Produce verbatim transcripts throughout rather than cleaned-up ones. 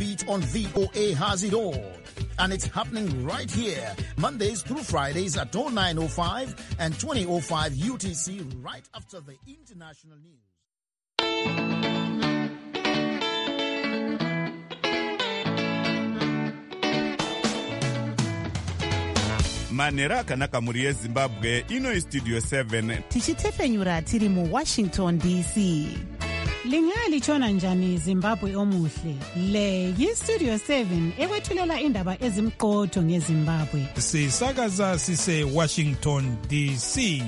Beat on V O A has it all. And it's happening right here, Mondays through Fridays at oh nine oh five and twenty oh five U T C, right after the international news. manhero akanaka muri yezimbabwe ino istudio seven tichitefenyura tiri mu Washington D C. Lingalitshona njani Zimbabwe omuhle? Le yistudio seven ekwethulela indaba ezimqotho ngeZimbabwe. Sisakaza sise Washington D C.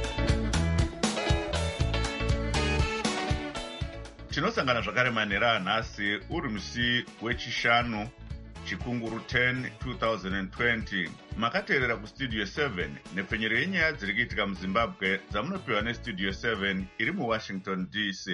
tinosangana zvakare manhero anhasi uri musi wechishanu chikunguru ten twenty twenty. makateerera kustudio seven nepfenyero yenyaya dziri kuitika muzimbabwe dzamunopiwa nestudio seven iri muwashington D C.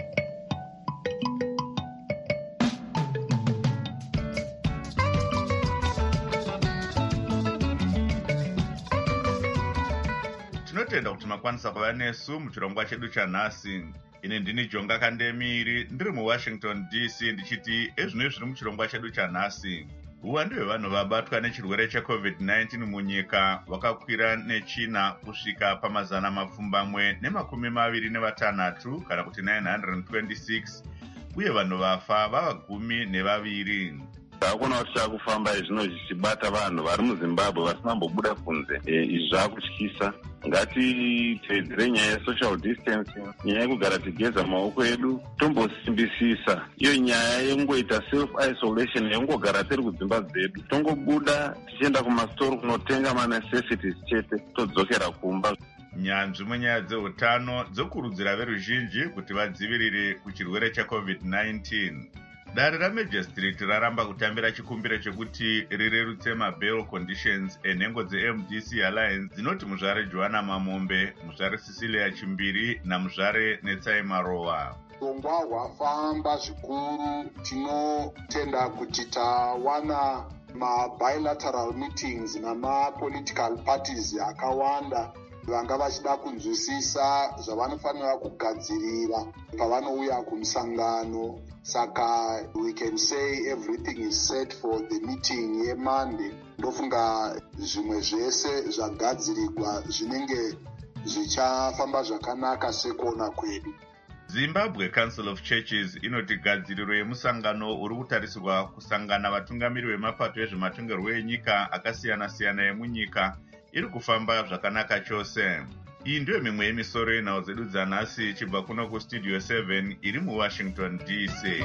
tinotenda kuti makwanisa kuva nesu muchirongwa chedu chanhasi. ine ndini Jonga Kandemiri ndiri muwashington D C ndichiti ezvino zviri muchirongwa chedu chanhasi. uwandu hwevanhu vabatwa nechirwere checovid nineteen munyika vakakwira nechina kusvika pamazana mapfumbamwe nemakumi maviri nevatanhatu kana kuti nine hundred twenty-six uye vanhu vafa vava gumi nevaviri. Hakuna kuti chakufamba izvino zvichibata vanhu vari muZimbabwe vasinambobuda kunze. Izvi zvakutyisa. Ngatiteedzere nyaya yesocial distancing, nyaya yekugara tigeza maoko edu, tombosimbisisa iyo nyaya yengoita self isolation yengogara tiri kudzimba dzedu, tongobuda tichienda kumasitoro kunotenga manecessities chete todzokera kumba. nyanzvi munyaya dzeutano dzokurudzira veruzhinji kuti vadzivirire kuchirwere checovid nineteen. dare ramajor street raramba kutambira chikumbiro chekuti rirerutse mabail conditions enhengo dze-M D C Alliance dzinoti muzvare Joanna Mamombe, muzvare Cecilia Chimbiri namuzvare Netsai Marowa. Urongwa hwafamba zvikuru. Tinotenda kuti tawana ma-bilateral meetings nama-political parties akawanda vanga vachida kunzwisisa zvavanofanira kugadzirira pavanouya kumusangano. Saka we can say everything is set for the meeting yeMonday. Ndofunga zvimwe zvese zvagadzirirwa zvinenge zvichafamba zvakanaka sekuona kwedu. Zimbabwe Council of Churches inoti gadziriro yemusangano uri kutarisirwa kusangana vatungamiri vemapato ezvematongerwo enyika akasiyana-siyana emunyika iri kufamba zvakanaka chose. Iyi ndiyo mimwe yemisoro yenhau dzedu dzanhasi ichibva kuno kustudio seven iri muwashington D C.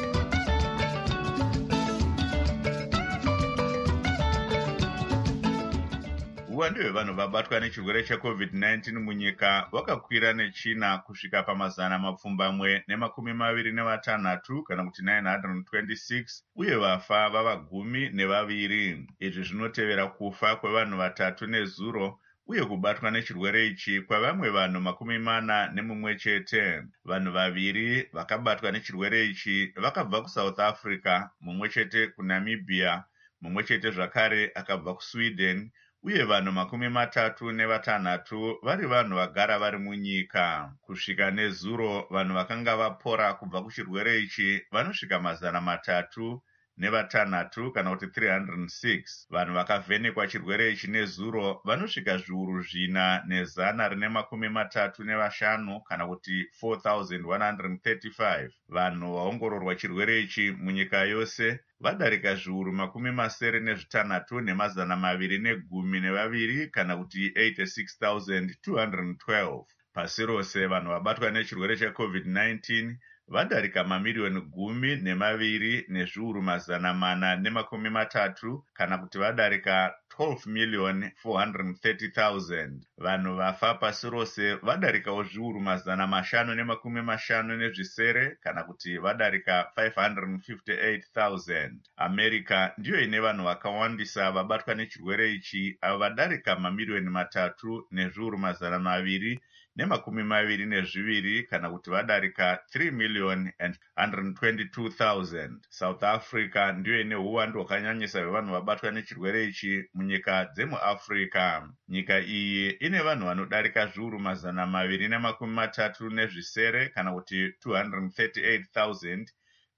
uwandu hwevanhu vabatwa nechirwere checovid nineteen munyika vakakwira nechina kusvika pamazana mapfumbamwe nemakumi maviri nevatanhatu kana kuti nine hundred twenty-six uye vafa vava gumi nevaviri. izvi zvinotevera kufa kwevanhu vatatu nezuro uye kubatwa nechirwere ichi kwavamwe vanhu makumi mana nemumwe chete. vanhu vaviri vakabatwa nechirwere ichi vakabva kuSouth Africa, mumwe chete kuNamibia, mumwe chete zvakare akabva kuSweden uye vanhu makumi matatu nevatanhatu vari vanhu vagara vari munyika. kusvika nezuro vanhu vakanga vapora kubva kuchirwere ichi vanosvika mazana matatu nevatanhatu kana kuti three hundred six. vanhu vakavhenekwa chirwere ichi nezuro vanosvika zviuru zvina nezana rine makumi matatu nevashanu kana kuti four thousand one hundred thirty-five. vanhu vaongororwa chirwere ichi munyika yose vadarika zviuru makumi masere nezvitanhatu nemazana maviri negumi nevaviri kana kuti eighty-six thousand two hundred twelve. pasi rose vanhu vabatwa nechirwere checovid nineteen vadarika mamiriyoni gumi nemaviri nezviuru mazana mana nemakumi matatu kana kuti vadarika twelve million four hundred thirty thousand. vanhu vafa pasi rose vadarikawo zviuru mazana mashanu nemakumi mashanu nezvisere kana kuti vadarika five hundred fifty-eight thousand. america ndiyo ine vanhu vakawandisa vabatwa nechirwere ichi avo vadarika mamiriyoni matatu nezviuru mazana maviri nemakumi maviri nezviviri kana kuti vadarika three million and one hundred twenty-two thousand. South Africa ndiyo ine uwandu hwakanyanyisa hwevanhu vabatwa nechirwere ichi munyika dzemuAfrica. nyika iyi ine vanhu vanodarika zviuru mazana maviri nemakumi matatu nezvisere kana kuti two hundred thirty-eight thousand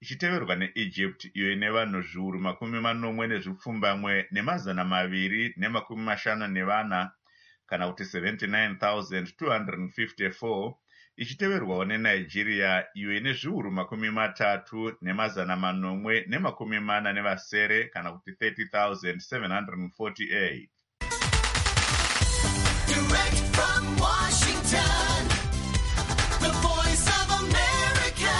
ichiteverwa neEgypt iyo ine vanhu zviuru makumi manomwe nezvipfumbamwe nemazana maviri nemakumi mashanu nevana kana kuti seventy-nine thousand two hundred fifty-four, ichiteverwawo neNigeria iyo ine zviuru makumi matatu nemazana manomwe nemakumi mana nevasere kana kuti thirty thousand seven hundred forty-eight. Direct from Washington, the voice of America,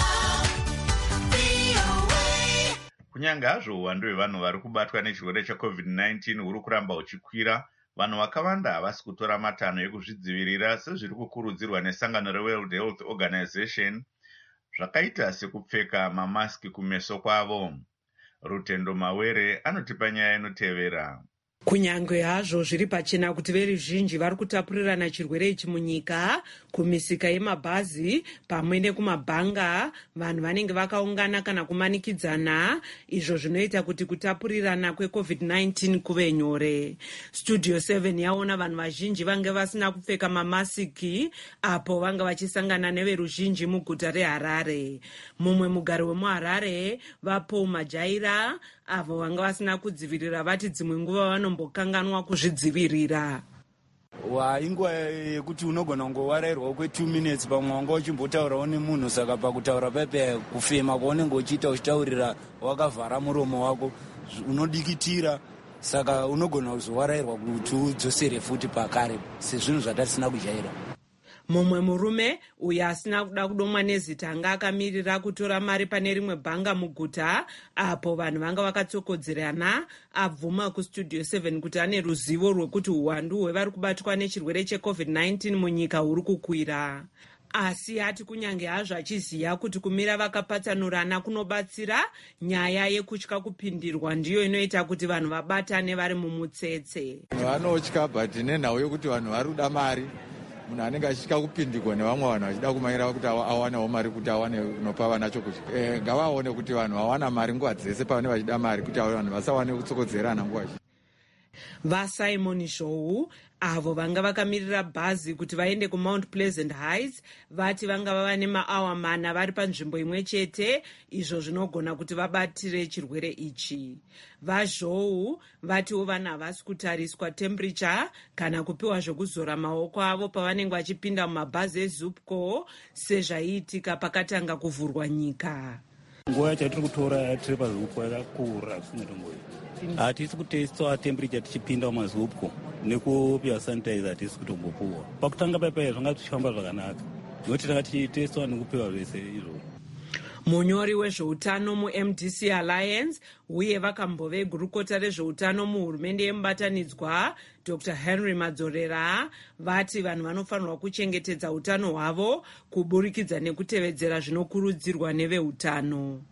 V O A. Kunyange hazvo uwandu hwevanhu vari kubatwa nechirwere checovid nineteen huri kuramba uchikwira, vanhu vakawanda havasi kutora matanho ekuzvidzivirira sezviri kukurudzirwa nesangano reWorld Health Organization, zvakaita sekupfeka mamaski kumeso kwavo. Rutendo Mawere anotipa nyaya inotevera. Kunyange hazvo zviri pachena kuti veruzhinji vari kutapurirana chirwere ichi munyika, kumisika yemabhazi pamwe nekumabhanga vanhu vanenge vakaungana kana kumanikidzana, izvo zvinoita kuti kutapurirana kwecovid nineteen kuve nyore. Studio seven yaona vanhu vazhinji vange vasina kupfeka mamasiki apo vanga vachisangana neveruzhinji muguta reHarare. Mumwe mugari wemuHarare, Vapo Majaira, avo vanga vasina kudzivirira vati dzimwe nguva vanombokanganwa kuzvidzivirira. Waingwa yekuti unogona kungowarairwa kwe two minutes pamwe wanga uchimbotaurawo nemunhu, saka pakutaura pepe kufema kwaunenge uchiita uchitaurira wakavhara muromo wako unodikitira, saka unogona kuzowarairwa kuti udzosere futi pakare sezvinhu zvatasina kujaira. Mumwe murume uyo asina kuda kudomwa nezita anga akamirira kutora mari pane rimwe bhanga muguta apo vanhu vanga vakatsokodzerana, abvuma kustudio seven kuti ane ruzivo rwekuti uwandu hwevari kubatwa nechirwere checovid nineteen munyika huri kukwira. Asi ati kunyange hazvo achiziva kuti kumira vakapatsanurana kunobatsira, nyaya yekutya kupindirwa ndiyo inoita kuti vanhu vabatane vari mumutsetse. Vanotya but nenhau yokuti vanhu vari kuda mari, munhu anenge achitya kupindirwa nevamwe vanhu achida kumaira kuti awanewo mari kuti awane unopa vana chokudya. Ngavaone kuti vanhu vawana mari nguva dzese pavanenge vachida mari, kuti vanhu vasawane kutsokodzerana nguva zhinji. VaSimon Zhou avo vanga vakamirira bhazi kuti vaende kuMount Pleasant Heights vati vanga vava nemaawa mana vari panzvimbo imwe chete, izvo zvinogona kuti vabatire chirwere ichi. VaZhou vatiwo vanhu havasi kutariswa temperature kana kupiwa zvokuzora maoko avo pavanenge vachipinda mumabhazi eZupco sezvaiitika pakatanga kuvhurwa nyika. Nguva yacho tiri kutora tiri paZupco yakakura kusingatongoyi. Hatisi kutesitwa temperature tichipinda mumazupco nekupiwa sanitizer, hatisi kutombopuwa. Pakutanga paipai zvanga tichifamba zvakanaka, nekuti tanga tichitesitwa nekupiwa zvese izvo. Munyori wezveutano muM D C Alliance uye vakambove gurukota rezveutano muhurumende yemubatanidzwa Doctor Henry Madzorera vati vanhu vanofanirwa kuchengetedza utano hwavo kuburikidza nekutevedzera zvinokurudzirwa neveutano.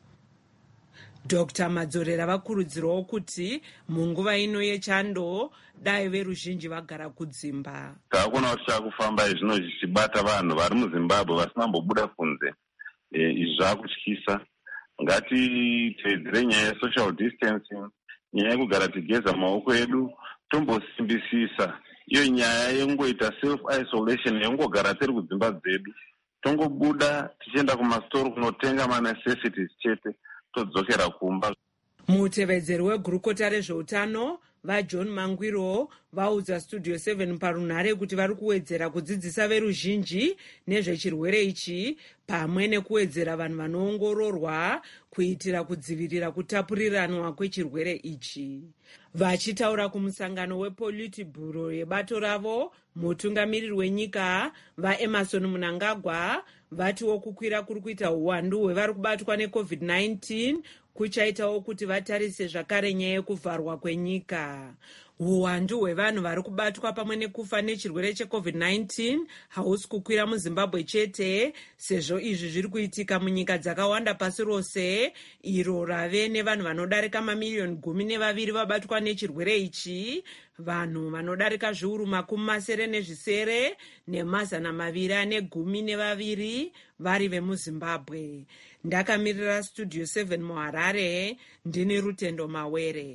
Doctor Madzorera vakurudzirawo kuti munguva ino yechando dai veruzhinji vagara kudzimba. Takuona kuti chakufamba izvino zvichibata vanhu vari muZimbabwe vasina kumbobuda kunze. Izvi zvakutyisa. Ngatiteedzere nyaya yesocial distancing, nyaya yekugara tigeza maoko edu, tombosimbisisa iyo nyaya yengoita self isolation yengogara tiri kudzimba dzedu, tongobuda tichienda kumasitoro kunotenga manecessities chete, todzokera kumba. Mutevedzeri wegurukota rezveutano vaJohn Mangwiro vaudza Studio seven parunhare kuti vari kuwedzera kudzidzisa veruzhinji nezvechirwere ichi pamwe nekuwedzera vanhu vanoongororwa kuitira kudzivirira kutapuriranwa kwechirwere ichi. Vachitaura kumusangano wePolitburo yebato ravo, mutungamiriri wenyika vaEmerson Mnangagwa vatiwo kukwira kuri kuita uwandu hwevari kubatwa necovid nineteen kuchaitawo kuti vatarise zvakare nyaya yekuvharwa kwenyika. Uwandu hwevanhu vari kubatwa pamwe nekufa nechirwere checovid nineteen hausi kukwira muZimbabwe chete, sezvo izvi zviri kuitika munyika dzakawanda pasi rose, iro rave nevanhu vanodarika mamiliyoni gumi nevaviri vabatwa nechirwere ichi, vanhu vanodarika zviuru makumi masere nezvisere nemazana maviri ane gumi nevaviri vari vemuZimbabwe. Ndakamirira Studio seven muHarare, ndini Rutendo Mawere.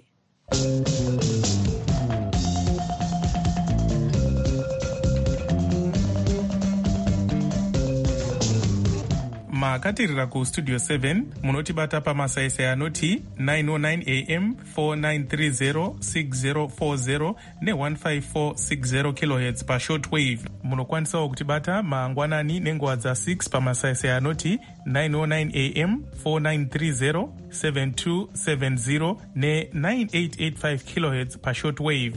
kana makatirira kustudio seven munotibata pamasaisai anoti nine oh nine a m four nine three zero six zero four zero ne one five four six zero kilohertz pashortwave. Munokwanisawo kutibata mangwanani nenguva dza six pamasaisai anoti nine oh nine a m four nine three zero seven two seven zero ne nine eight eight five kilohertz pashortwave.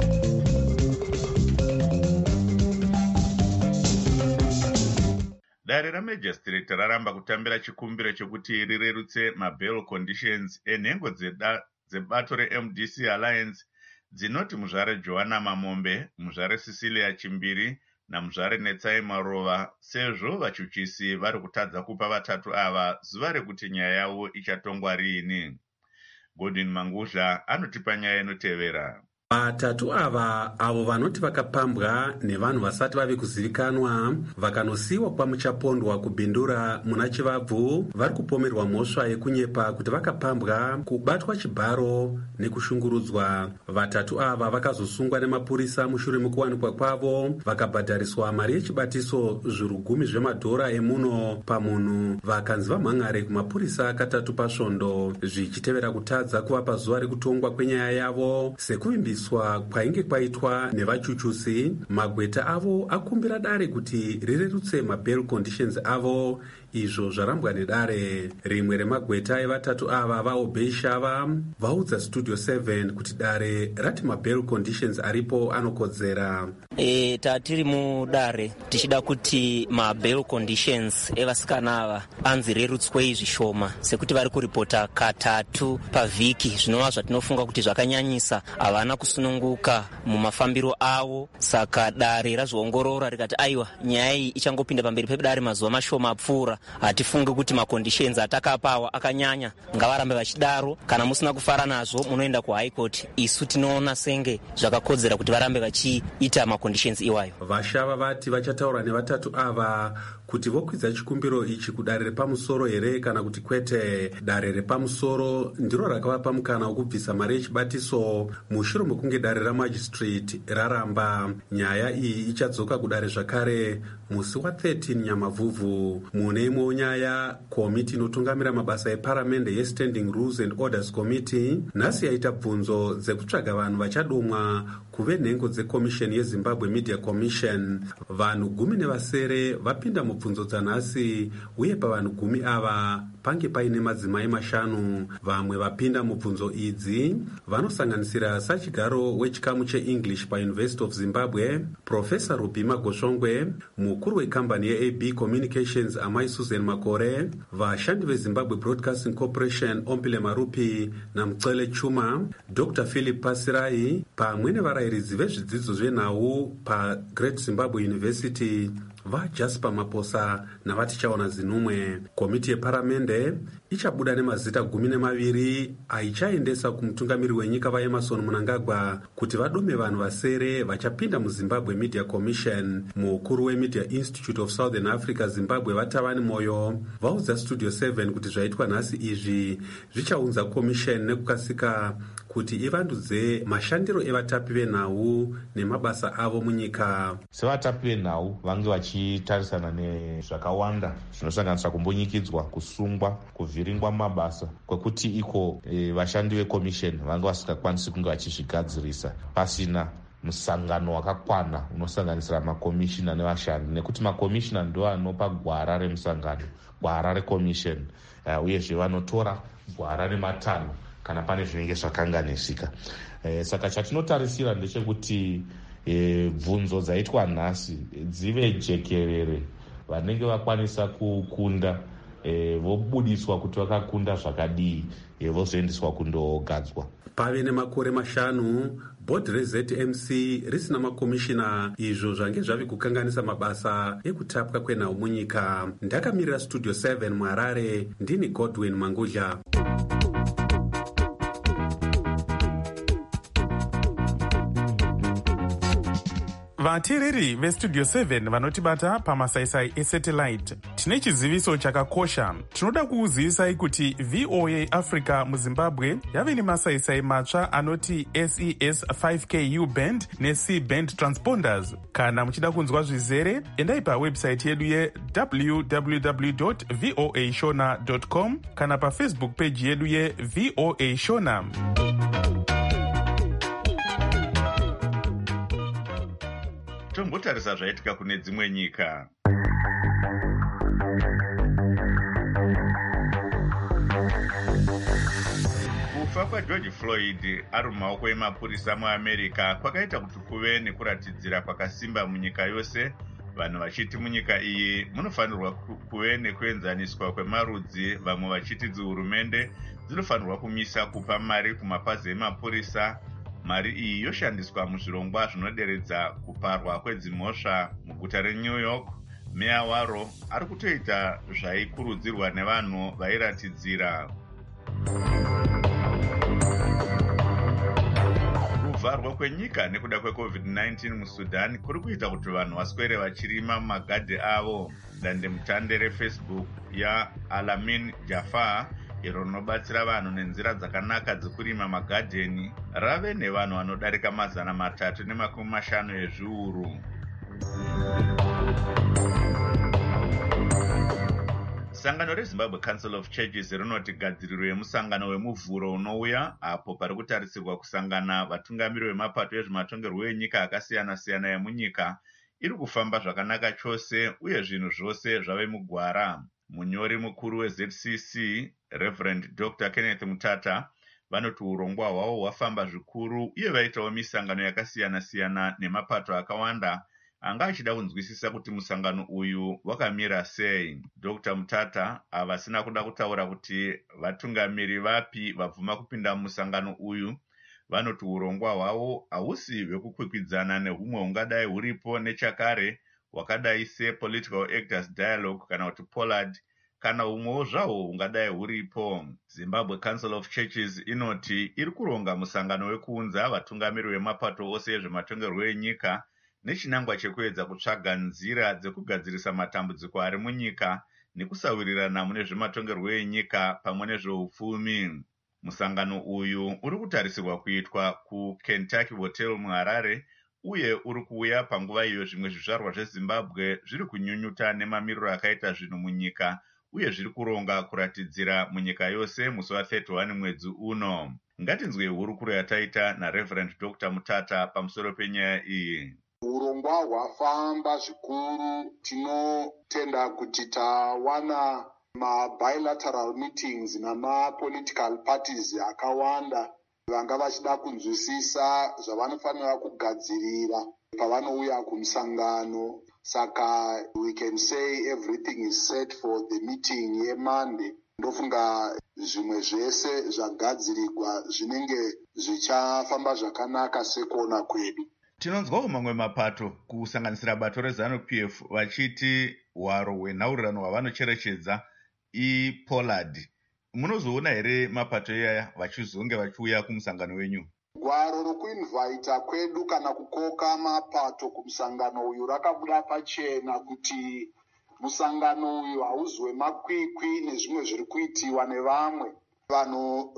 Dare ramajistireti raramba kutambira chikumbiro chekuti rirerutse mabail conditions enhengo dzebato re-M D C Alliance dzinoti muzvare Joanna Mamombe, muzvare Cecilia Chimbiri namuzvare Netsai Marova, sezvo vachuchisi vari kutadza kupa vatatu ava zuva rekuti nyaya yavo ichatongwa riini. Godwin Manguzha anotipa nyaya inotevera. Vatatu ava avo vanoti vakapambwa nevanhu vasati vave kuzivikanwa vakanosiyiwa kwamuchapondwa kubhindura muna chivabvu vari kupomerwa mhosva yekunyepa kuti vakapambwa, kubatwa chibharo nekushungurudzwa. Vatatu ava vakazosungwa nemapurisa mushure mekuwanikwa kwavo vakabhadhariswa mari yechibatiso zviuru gumi zvemadhora emuno pamunhu, vakanzi vamhangare kumapurisa katatu pasvondo, zvichitevera kutadza kuvapa zuva rekutongwa kwenyaya yavo sekuvimbisa kwainge kwaitwa nevachuchusi. Magweta avo akumbira dare kuti rirerutse mabail conditions avo, izvo zvarambwa nedare. Rimwe remagweta evatatu ava vaobei shava vaudza studio seven kuti dare rati mabail conditions aripo anokodzera. E, tatiri mudare tichida kuti mabail conditions evasikana ava anzi rerutswei zvishoma, sekuti vari kuripota katatu pavhiki, zvinova zvatinofunga kuti zvakanyanyisa, havana kusununguka mumafambiro avo. Saka dare razviongorora rikati aiwa, nyaya iyi ichangopinda pamberi pedare mazuva mashoma apfuura, hatifunge kuti maconditions atakapawa akanyanya, ngavarambe vachidaro. Kana musina kufara nazvo munoenda kuhigh court, isu tinoona senge zvakakodzera kuti varambe vachiita maconditions iwayo. Vashava vati vachataura nevatatu ava kuti vokwidza chikumbiro ichi kudare repamusoro here kana kuti kwete. Dare repamusoro ndiro rakavapa mukana wokubvisa mari yechibatiso mushure mekunge dare ramajistrate raramba. Nyaya iyi ichadzoka kudare zvakare musi wa thirteen Nyamavhuvhu. Mune imwewo nyaya, komiti inotungamira mabasa eparamende yeStanding Rules and Orders Committee nhasi yaita bvunzo dzekutsvaga vanhu vachadumwa kuve nhengo dzekomisheni yeZimbabwe Media Commission. Vanhu gumi nevasere vapinda mubvunzo dzanhasi, uye pavanhu gumi ava pange paine madzimai mashanu. Vamwe vapinda mubvunzo idzi vanosanganisira sachigaro wechikamu cheEnglish paUniversity of Zimbabwe Profesa Rubhima Goshongwe, mukuru wekambani yeA B Communications Amai Susan Makore, vashandi veZimbabwe Broadcasting Corporation Ompile Marupi naMucele Chuma, Doctor Philip Pasirai, pamwe nevarayiridzi vezvidzidzo zvenhau paGreat Zimbabwe University vaJasper Maposa navatichaona zinumwe. Komiti yeparamende ichabuda nemazita gumi nemaviri aichaendesa kumutungamiri wenyika vaEmerson Mnangagwa kuti vadome vanhu vasere vachapinda muZimbabwe Media Commission. Mukuru weMedia Institute of Southern Africa Zimbabwe Vatavani Moyo vaudza Studio seven kuti zvaitwa nhasi izvi zvichaunza commission nekukasika kuti ivandudze mashandiro evatapi venhau nemabasa avo munyika. Sevatapi venhau vange vachitarisana nezvakawanda zvinosanganisira kumbunyikidzwa, kusungwa, kuvhiringwa mabasa, kwekuti iko e, vashandi vekomisheni vange vasingakwanisi kunge vachizvigadzirisa pasina musangano wakakwana unosanganisira makomishina nevashandi, nekuti makomishina ndo anopa gwara remusangano, gwara rekomisheni, uh, uyezve vanotora gwara rematanho kana pane zvinenge zvakanganisika. E, saka chatinotarisira ndechekuti e, bvunzo dzaitwa nhasi dzive jekerere, vanenge vakwanisa kukunda e, vobudiswa kuti vakakunda zvakadii, e, vozoendeswa kundogadzwa. Pave nemakore mashanu bhodhi reZ M C risina makomishina, izvo zvange zvave kukanganisa mabasa ekutapwa kwenhau munyika. Ndakamirira Studio seven muHarare, ndini Godwin Mangudla. vateereri vestudio seven vanotibata pamasaisai esatellite, tine chiziviso chakakosha. Tinoda kukuzivisai kuti V O A Africa muzimbabwe yave nemasaisai matsva anoti S E S five K U band ne-C band transponders. Kana muchida kunzwa zvizere, endai pawebsite yedu ye w w w dot voa shona dot com kana pafacebook page yedu ye V O A Shona. Tombotarisa zvaitika kune dzimwe nyika. Kufa kwaGeorge Floyd ari mumaoko emapurisa muAmerica kwakaita kuti kuve nekuratidzira kwakasimba munyika yose, vanhu vachiti munyika iyi munofanirwa kuve nekuenzaniswa kwemarudzi, vamwe vachiti dzihurumende dzinofanirwa kumisa kupa mari kumapazi emapurisa. Mari iyi yoshandiswa muzvirongwa zvinoderedza kuparwa kwedzimhosva muguta reNew York. Meya waro ari kutoita zvaikurudzirwa nevanhu vairatidzira. Kuvharwa kwenyika nekuda kwecovid nineteen muSudan kuri kuita kuti vanhu vaswere vachirima mumagadhi avo. Dandemutande reFacebook yaAlamin Jafar iro rinobatsira vanhu nenzira dzakanaka dzekurima magadheni rave nevanhu vanodarika mazana matatu nemakumi mashanu ezviuru. Sangano reZimbabwe Council of Churches rinoti gadziriro yemusangano wemuvhuro unouya, apo pari kutarisirwa kusangana vatungamiri vemapato ezvematongerwo enyika akasiyana-siyana emunyika, iri kufamba zvakanaka chose uye zvinhu zvose zvave mugwara. Munyori mukuru weZ C C, Reverend Doctor Kenneth Mutata, vanoti urongwa hwavo hwafamba zvikuru uye vaitawo misangano yakasiyana-siyana nemapato akawanda anga achida kunzwisisa kuti musangano uyu wakamira sei. Doctor Mutata havasina kuda kutaura kuti vatungamiri vapi vabvuma kupinda mumusangano uyu. Vanoti urongwa hwavo hausi hwekukwikwidzana nehumwe hungadai huripo nechakare hwakadai sePolitical Actors Dialogue kana kuti Pollard, kana humwewo zvahwo hungadai huripo. Zimbabwe Council of Churches inoti iri kuronga musangano wekuunza vatungamiri vemapato ose ezvematongerwo enyika nechinangwa chekuedza kutsvaga nzira dzekugadzirisa matambudziko ari munyika nekusawirirana mune zvematongerwo enyika pamwe nezveupfumi. Musangano uyu uri kutarisirwa kuitwa kuKentucky Hotel muHarare uye uri kuuya panguva iyo zvimwe zvizvarwa zveZimbabwe zviri kunyunyuta nemamiriro akaita zvinhu munyika uye zviri kuronga kuratidzira munyika yose musi wa31 mwedzi uno. Ngatinzwe hurukuro yataita naReverend Doctor Mutata pamusoro penyaya iyi. Urongwa hwafamba zvikuru. Tinotenda kuti tawana ma-bilateral meetings nama-political parties akawanda vanga vachida kunzwisisa zvavanofanira kugadzirira pavanouya kumusangano. Saka we can say everything is set for the meeting yeMonday. Ndofunga zvimwe zvese zvagadzirirwa zvinenge zvichafamba zvakanaka sekuona kwedu. Tinonzwawo mamwe mapato kusanganisira bato reZANU-P F vachiti hwaro hwenhaurirano hwavanocherechedza iPollard. Munozoona here mapato iyaya vachizonge vachiuya kumusangano wenyu? Gwaro rokuinvita kwedu kana kukoka mapato kumusangano uyu rakabuda pachena kuti musangano uyu hauzwe makwikwi nezvimwe zviri kuitiwa nevamwe. Vanhu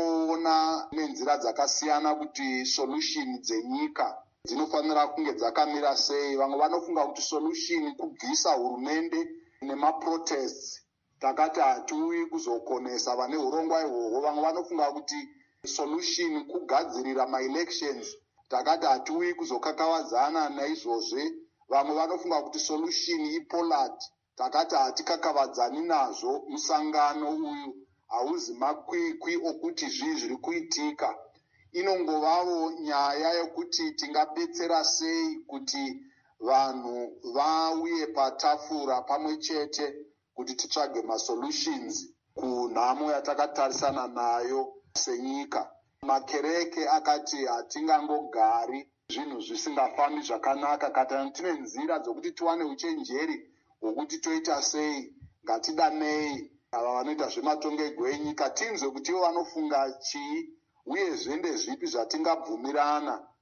vanoona nenzira dzakasiyana kuti solution dzenyika dzinofanira kunge dzakamira sei. Vamwe vanofunga kuti solution kubvisa hurumende nemaprotests. Takati hatiuyi kuzokonesa vane urongwa ihwohwo. Vamwe vanofunga kuti solution kugadzirira ma-elections. Takati hatiuyi kuzokakavadzana naizvozve. Vamwe vanofunga kuti solution iPollard. Takati hatikakavadzani nazvo. Musangano uyu hauzi makwikwi okuti zvii zviri kuitika. Inongovavo nyaya yokuti tingabetsera sei kuti vanhu vauye patafura pamwe chete kuti titsvage ma-solutions kunhamo yatakatarisana nayo senyika. Makereke akati hatingangogari zvinhu zvisingafambi zvakanaka. Kana tine nzira dzokuti tiwane uchenjeri hwokuti toita sei, ngatidanei ava vanoita zvematongerwo enyika tinzwe kuti ivo vanofunga chii uyezve ndezvipi zvatingabvumirana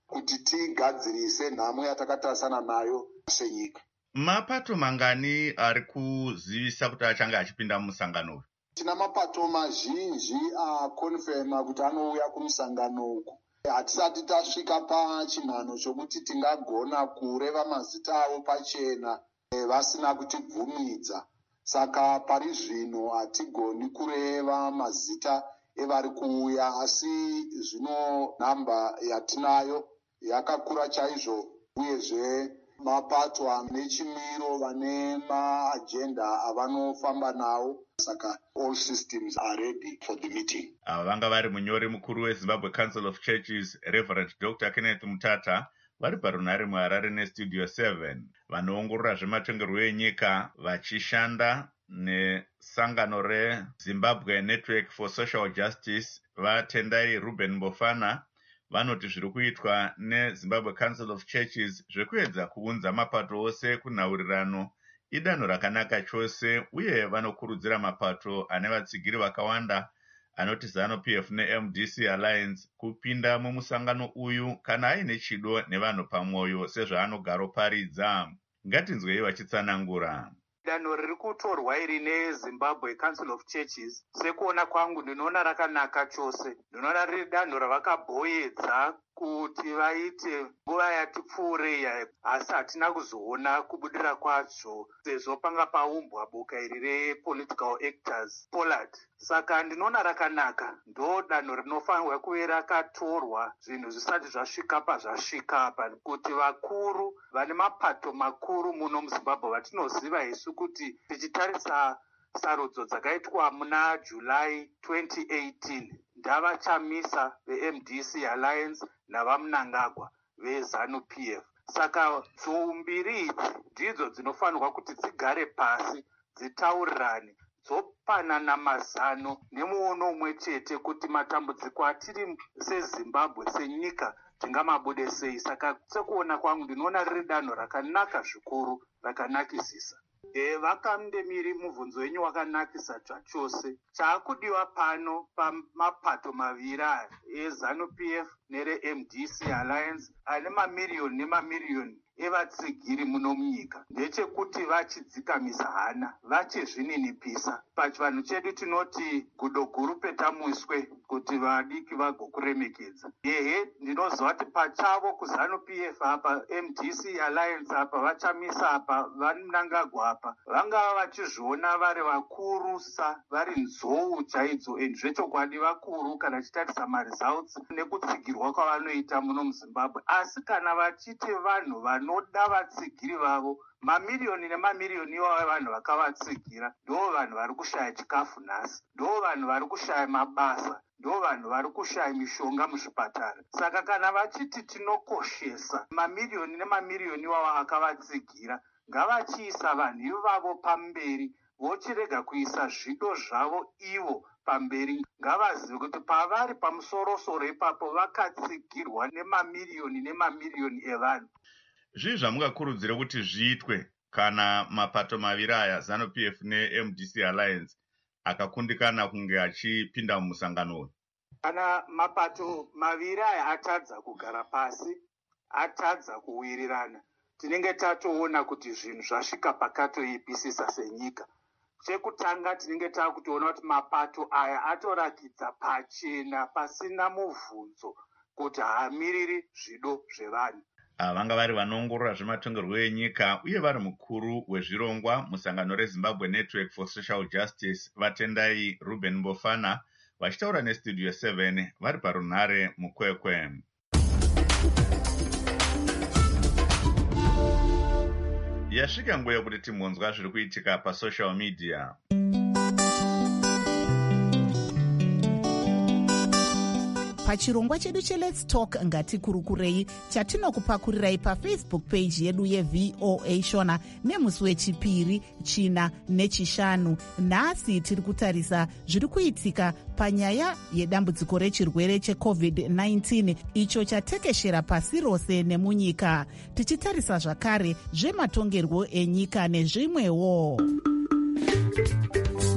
kuti tigadzirise nhamo yatakatarisana nayo senyika. Mapato mangani ari kuzivisa kuti achange achipinda mumusangano uyu? Tina mapato mazhinji akonfema kuti anouya kumusangano uku. Hatisati tasvika pachinhano chokuti tingagona kureva mazita avo pachena vasina kutibvumidza. Saka pari zvino hatigoni kureva mazita evari kuuya, asi zvino nhamba yatinayo yakakura chaizvo, uyezve mapato ane chimiro vane maagenda avanofamba nawo. Saka all systems are ready for the meeting. Ava vanga vari munyori mukuru weZimbabwe Council of Churches, Reverend Doctor Kenneth Mutata, vari parunhare muHarare neStudio seven, vanoongorora zvematongerwo enyika vachishanda nesangano reZimbabwe Network for Social Justice. Vatendai Ruben Mbofana vanoti zviri kuitwa neZimbabwe Council of Churches zvekuedza kuunza mapato ose kunhaurirano idanho rakanaka chose, uye vanokurudzira mapato ane vatsigiri vakawanda anoti ZANU-P F neM D C Alliance kupinda mumusangano uyu kana aine chido nevanhu pamwoyo sezvaanogaroparidza. Ngatinzwei vachitsanangura. Danho riri kutorwa iri neZimbabwe Council of Churches, sekuona kwangu ndinoona rakanaka chose. Ndinoona riri danho ravakabhoyedza kuti vaite nguva yati pfuurei, asi hatina kuzoona kubudira kwacho sezvo panga paumbwa boka iri repolitical actors Pollard. Saka ndinoona rakanaka, ndo danho rinofanirwa kuve rakatorwa zvinhu zvisati zvasvika pazvasvika apa, kuti vakuru vane mapato makuru muno muZimbabwe vatinoziva isu kuti tichitarisa sarudzo dzakaitwa muna July twenty eighteen ndavachamisa veM D C Alliance navaMnangagwa veZANU-P F. Saka nzou mbiri idzi ndidzo dzinofanirwa kuti dzigare pasi, dzitaurirane, dzopanana mazano nemuono umwe chete kuti matambudziko atiri seZimbabwe senyika tingamabude sei. Saka sekuona kwangu ndinoona riri danho rakanaka zvikuru, rakanakisisa. E, vakamdemiri mubvunzo wenyu wakanakisa zvachose. Chaakudiwa pano pamapato maviri aya eZANU-P F nereM D C Alliance ane mamiriyoni nemamiriyoni evatsigiri muno munyika ndechekuti vachidzikamisa hana, vachizvininipisa. Pachivanhu chedu tinoti gudo guru petamuswe, kuti vadiki vagokuremekedza. Ehe, ndinoziva kuti pachavo kuZANU-P F apa, M D C Alliance apa, vachamisa apa, vaMnangagwa apa, vangava vachizviona vari vakuru sa, vari nzou chaidzo, zvechokwadi vakuru kana chitarisa maresults nekutsigirwa kwavanoita muno muZimbabwe. Asi kana vachiti vanhu vanoda vatsigiri vavo, mamiriyoni nemamiriyoni iwavo vanhu vakavatsigira, ndo vanhu vari kushaya chikafu nhasi, ndo vanhu vari kushaya mabasa, ndo vanhu vari kushaya mishonga muzvipatara. Saka kana vachiti tinokoshesa mamiriyoni nemamiriyoni iwavo akavatsigira, ngavachiisa vanhu ivavo pamberi, vochirega kuisa zvido zvavo ivo pamberi. Ngavazive kuti pavari pamusorosoro ipapo vakatsigirwa nemamiriyoni nemamiriyoni evanhu. Zvii zvamungakurudzira kuti zviitwe kana mapato maviri aya ZANU-P F neM D C Alliance akakundikana kunge achipinda mumusangano uyu? Kana mapato maviri aya atadza kugara pasi, atadza kuwirirana, tinenge tatoona kuti zvinhu zvasvika pakatoipisisa senyika. Chekutanga tinenge takutoona kuti mapato aya atorakidza pachena pasina mubvunzo kuti haamiriri zvido zvevanhu. Vanga vari vanoongorora zvematongerwo enyika uye vari mukuru wezvirongwa musangano reZimbabwe Network for Social Justice, Vatendai Ruben Mbofana, vachitaura neStudio seven vari parunhare mukwekwe. Yasvika nguva yekuti timhonzwa zviri kuitika pasocial media. pachirongwa chedu cheLet's Talk ngatikurukurei chatinokupakurirai pafacebook page yedu yeVOA Shona nemusi wechipiri, china nechishanu. Nhasi tiri kutarisa zviri kuitika panyaya yedambudziko rechirwere checovid nineteen icho chatekeshera pasi rose nemunyika, tichitarisa zvakare zvematongerwo enyika nezvimwewo.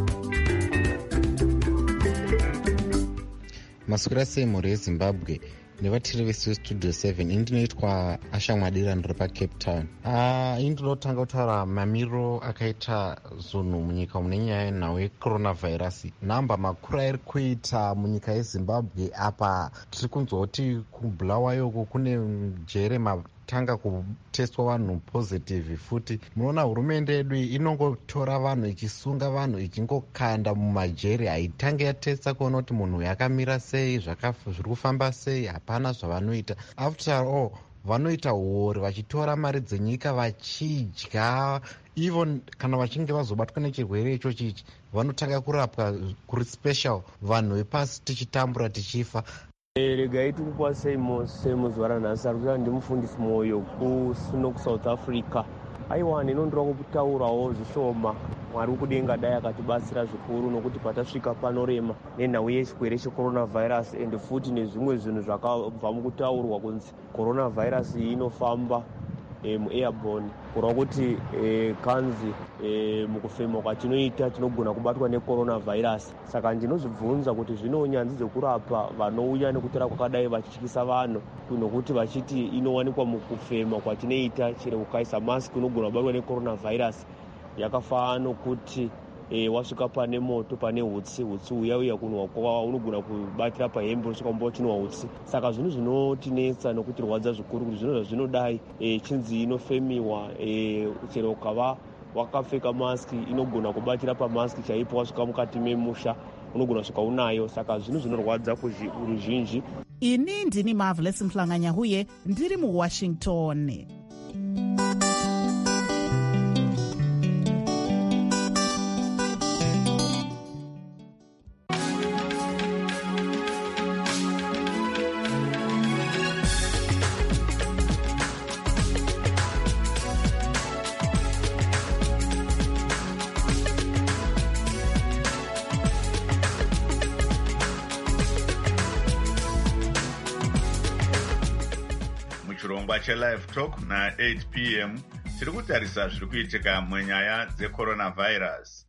Maswera sei mhuri yeZimbabwe? nevatiri vese vestudio seven. ini ndinoitwa ashamwadira ndiri pacape town. Uh, ini ndinotanga kutaura mamiriro akaita zunhu munyika mune nyaya yenhau yecoronavirus. namba makuru airi kuita munyika yezimbabwe apa tiri kunzwa kuti kubhulawayoko kune mjere tanga kutestwa vanhu positive. futi munoona hurumende yedu inongotora vanhu ichisunga vanhu ichingokanda mumajeri. haitange yatesta kuona kuti munhu yakamira sei, zviri kufamba sei. hapana zvavanoita. after all vanoita huori vachitora mari dzenyika vachidya. even kana vachinge vazobatwa nechirwere ichochi ichi vanotanga kurapwa kuri special vanhu vepasi tichitambura tichifa. regai tikupa semuzuva ranhasi ari kuita ndimufundisi mwoyo kusuno kusouth africa. aiwa ndinondira kutaurawo zvishoma. mwari wekudenga dai akatibatsira zvikuru nokuti patasvika panorema nenhau yechirwere checoronavirus ende futi nezvimwe zvinhu zvakabva mukutaurwa kunzi coronavirus iyi inofamba E, muairborne kureva kuti e, kanzi e, mukufema kwatinoita tinogona kubatwa necoronavirus. saka ndinozvibvunza kuti zvino nyanzvi dzekurapa vanouya nekutora kwakadai vachityisa vanhu nokuti vachiti inowanikwa mukufema kwatinoita chero ukaisa mask unogona kubatwa necoronavirus. yakafanana nokuti E, wasvika pane moto pane hutsi hutsi uya uya kunwa kwava unogona kubatira pahembe usvika mumba uchinwa hutsi. saka zvinhu zvinotinetsa nokutirwadza zvikuru kuti zvinhu zvazvinodai e, chinzi inofemiwa e, chero ukava wakapfeka maski inogona kubatira pamaski chaipo. wasvika mukati memusha unogona kusvika unayo. saka zvinhu zvinorwadza kuruzhinji. ini ndini Marvelous Mhlanganyahuye ndiri muwashington. chirongwa chelive talk na eight p m tiri kutarisa zviri kuitika munyaya dzecoronavirus.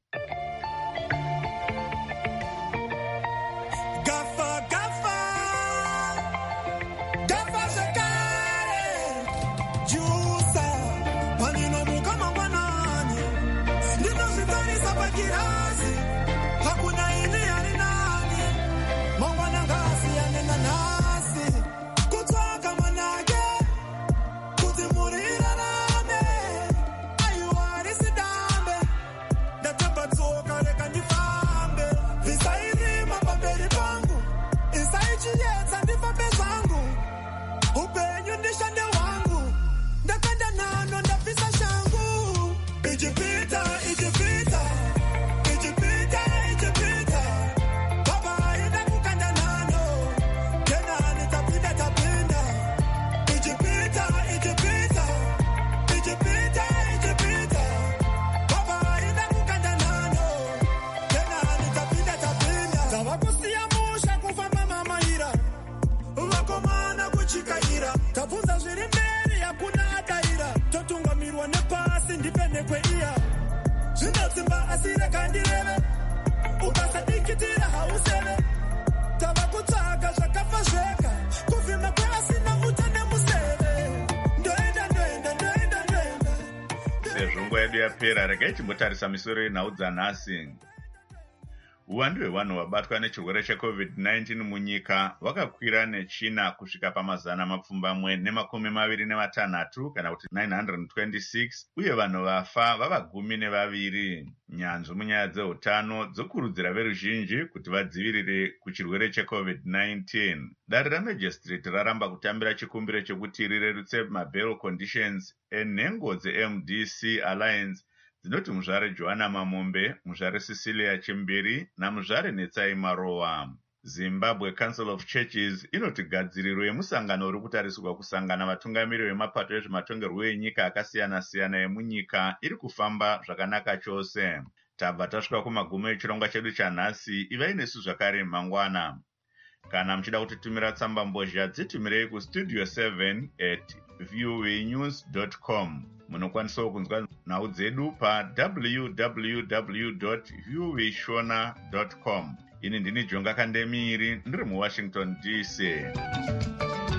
yapera regai timbotarisa misoro yenhau dzanhasi. uwandu hwevanhu vabatwa nechirwere checovid nineteen munyika vakakwira nechina kusvika pamazana mapfumbamwe nemakumi maviri nematanhatu kana kuti nine hundred twenty-six uye vanhu vafa vava gumi nevaviri. nyanzvi munyaya dzeutano dzokurudzira veruzhinji kuti vadzivirire kuchirwere checovid nineteen. dare ramagistrate raramba kutambira chikumbiro chekuti rirerutse mabail conditions enhengo dze-M D C Alliance dzinoti muzvare Joanna Mamombe, muzvare Cecilia Chimbiri namuzvare Netsai Marowa. Zimbabwe Council of Churches inoti gadziriro yemusangano uri kutarisirwa kusangana vatungamiri vemapato ezvematongerwo enyika akasiyana-siyana emunyika iri kufamba zvakanaka chose. Tabva tasvika kumagumo echirongwa chedu chanhasi. Ivai nesu zvakare mangwana. Kana muchida kutitumira tsamba mbozha dzitumirei kustudio seven at voanews dot com. Munokwanisawo kunzwa nhau dzedu pa w w w dot voashona dot com. Ini ndini Jonga Kandemiri ndiri muWashington D C.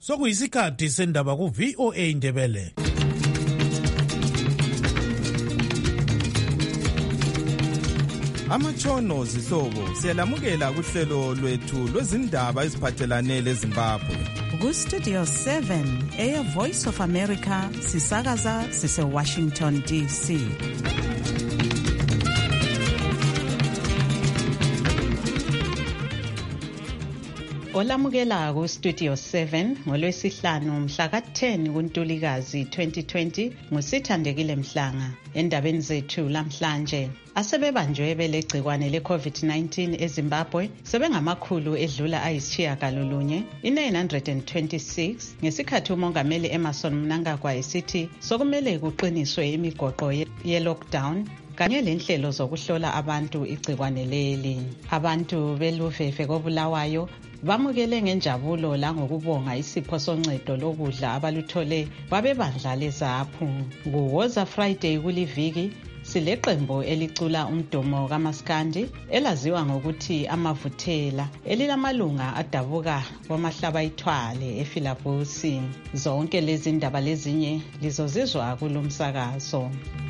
sokuyisikhathi sendaba ku-V O A Ndebele. Amatshono zihlobo siyalamukela kuhlelo lwethu lwezindaba eziphathelane leZimbabwe. Ku-Studio seven Air Voice of America sisakaza sise-Washington D C. Olamukela ku-Studio seven ngolwesihlanu mhla ka-ten kuNtulikazi twenty twenty nguSithandekile Mhlanga. Endabeni zethu lamhlanje, asebebanjwe belegcikwane le-COVID nineteen eZimbabwe sebengamakhulu edlula ayisishiyagalolunye i-nine hundred twenty-six ngesikhathi umongameli Emmerson Mnangagwa esithi sokumele kuqiniswe imigoqo ye-lockdown kanye lenhlelo zokuhlola abantu igcikwane leli. Abantu beluveve koBulawayo bamukele ngenjabulo langokubonga isipho soncedo lokudla abaluthole babebandla leZAPHU. Kuwoza Friday kuliviki sileqembu elicula umdumo kaMaskandi elaziwa ngokuthi amavuthela elilamalunga adabuka kwamahlaba ithwale eFilabusi. Zonke lezi ndaba lezinye lizozizwa kulomsakazo.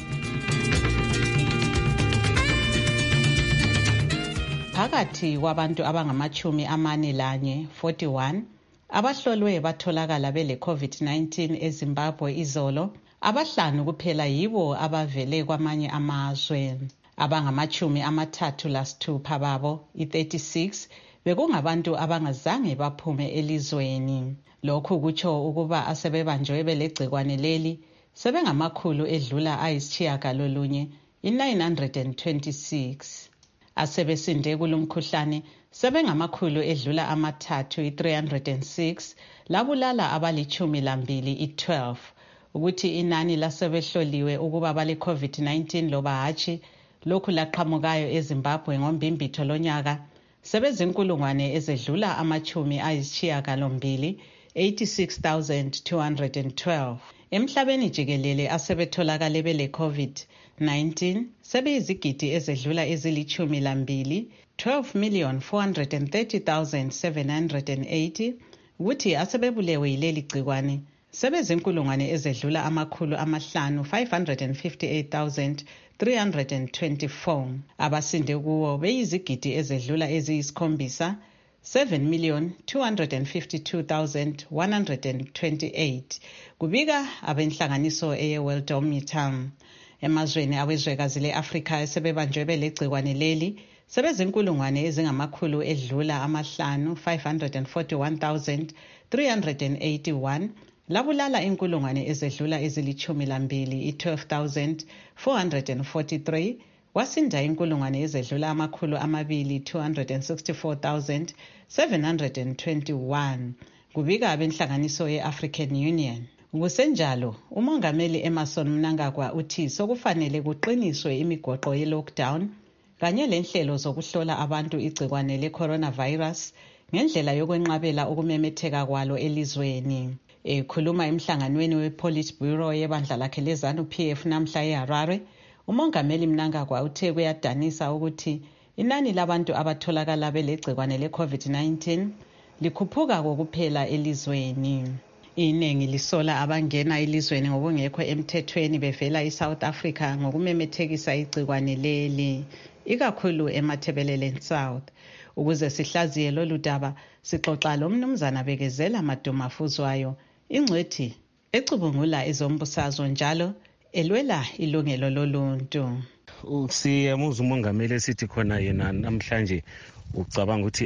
Phakathi kwabantu abangamachumi amane lanye forty-one abahlolwe batholakala bele COVID nineteen eZimbabwe izolo, abahlanu kuphela yibo abavele kwamanye amazwe. Abangamachumi amathathu lasithupha babo i-thirty-six bekungabantu abangazange baphume elizweni. Lokhu kutsho ukuba asebebanjwe belegcikwane leli sebengamakhulu edlula ayisishiyagalolunye i-nine hundred twenty-six. Asebesinde kulomkhuhlane sebengamakhulu edlula amathathu i-three hundred six labulala abalichumi lambili i-twelve. Ukuthi inani lasebehloliwe ukuba bale COVID nineteen loba hatshi lokhu laqhamukayo eZimbabwe ngombimbitho lonyaka sebezinkulungwane ezedlula amachumi ayisishiyagalombili eighty-six thousand two hundred twelve. Emhlabeni jikelele asebetholakale bele COVID nineteen sebeyizigidi ezedlula ezilichumi lambili twelve million four hundred thirty thousand seven hundred eighty. Ukuthi asebebulewe yileli gcikwane sebezinkulungwane ezedlula amakhulu amahlanu five hundred fifty-eight thousand three hundred twenty-four. Abasinde kuwo beyizigidi ezedlula eziyisikhombisa seven million two hundred fifty-two thousand one hundred twenty-eight. Kubika abenhlanganiso eye-Worldometer. Emazweni awezwekazi le-Afrika esebebanjwe belegcikwane leli sebezinkulungwane ezingamakhulu edlula amahlanu five hundred forty-one thousand three hundred eighty-one. Labulala inkulungwane ezedlula ezilichumi lambili i-twelve thousand four hundred forty-three. Wasinda inkulungwane ezedlula amakhulu amabili two hundred sixty-four thousand seven hundred twenty-one. Kubika abenhlanganiso ye-African Union. Kusenjalo, umongameli Emmerson Mnangagwa uthi sokufanele kuqiniswe imigoqo ye-lockdown kanye lenhlelo zokuhlola abantu igcikwane le-coronavirus ngendlela yokwenqabela ukumemetheka kwalo elizweni. Ekhuluma emhlanganweni we-Politburo yebandla lakhe leZANU P F namhla eHarare, umongameli Mnangagwa uthe kuyadanisa ukuthi inani labantu abatholakala belegcikwane le-COVID nineteen likhuphuka kokuphela elizweni. Iningi lisola abangena elizweni ngokungekho emthethweni bevela eSouth Africa ngokumemethekisa igcikwane leli, ikakhulu eMathebelele South. Ukuze sihlaziye lolu daba, sixoxa lo mnumzana Bekezela Madumafuzwayo, ingcwethi ecubungula ezombusazwe njalo elwela ilungelo loluntu. Siyamuzwa umongameli esithi khona yena namhlanje ucabanga ukuthi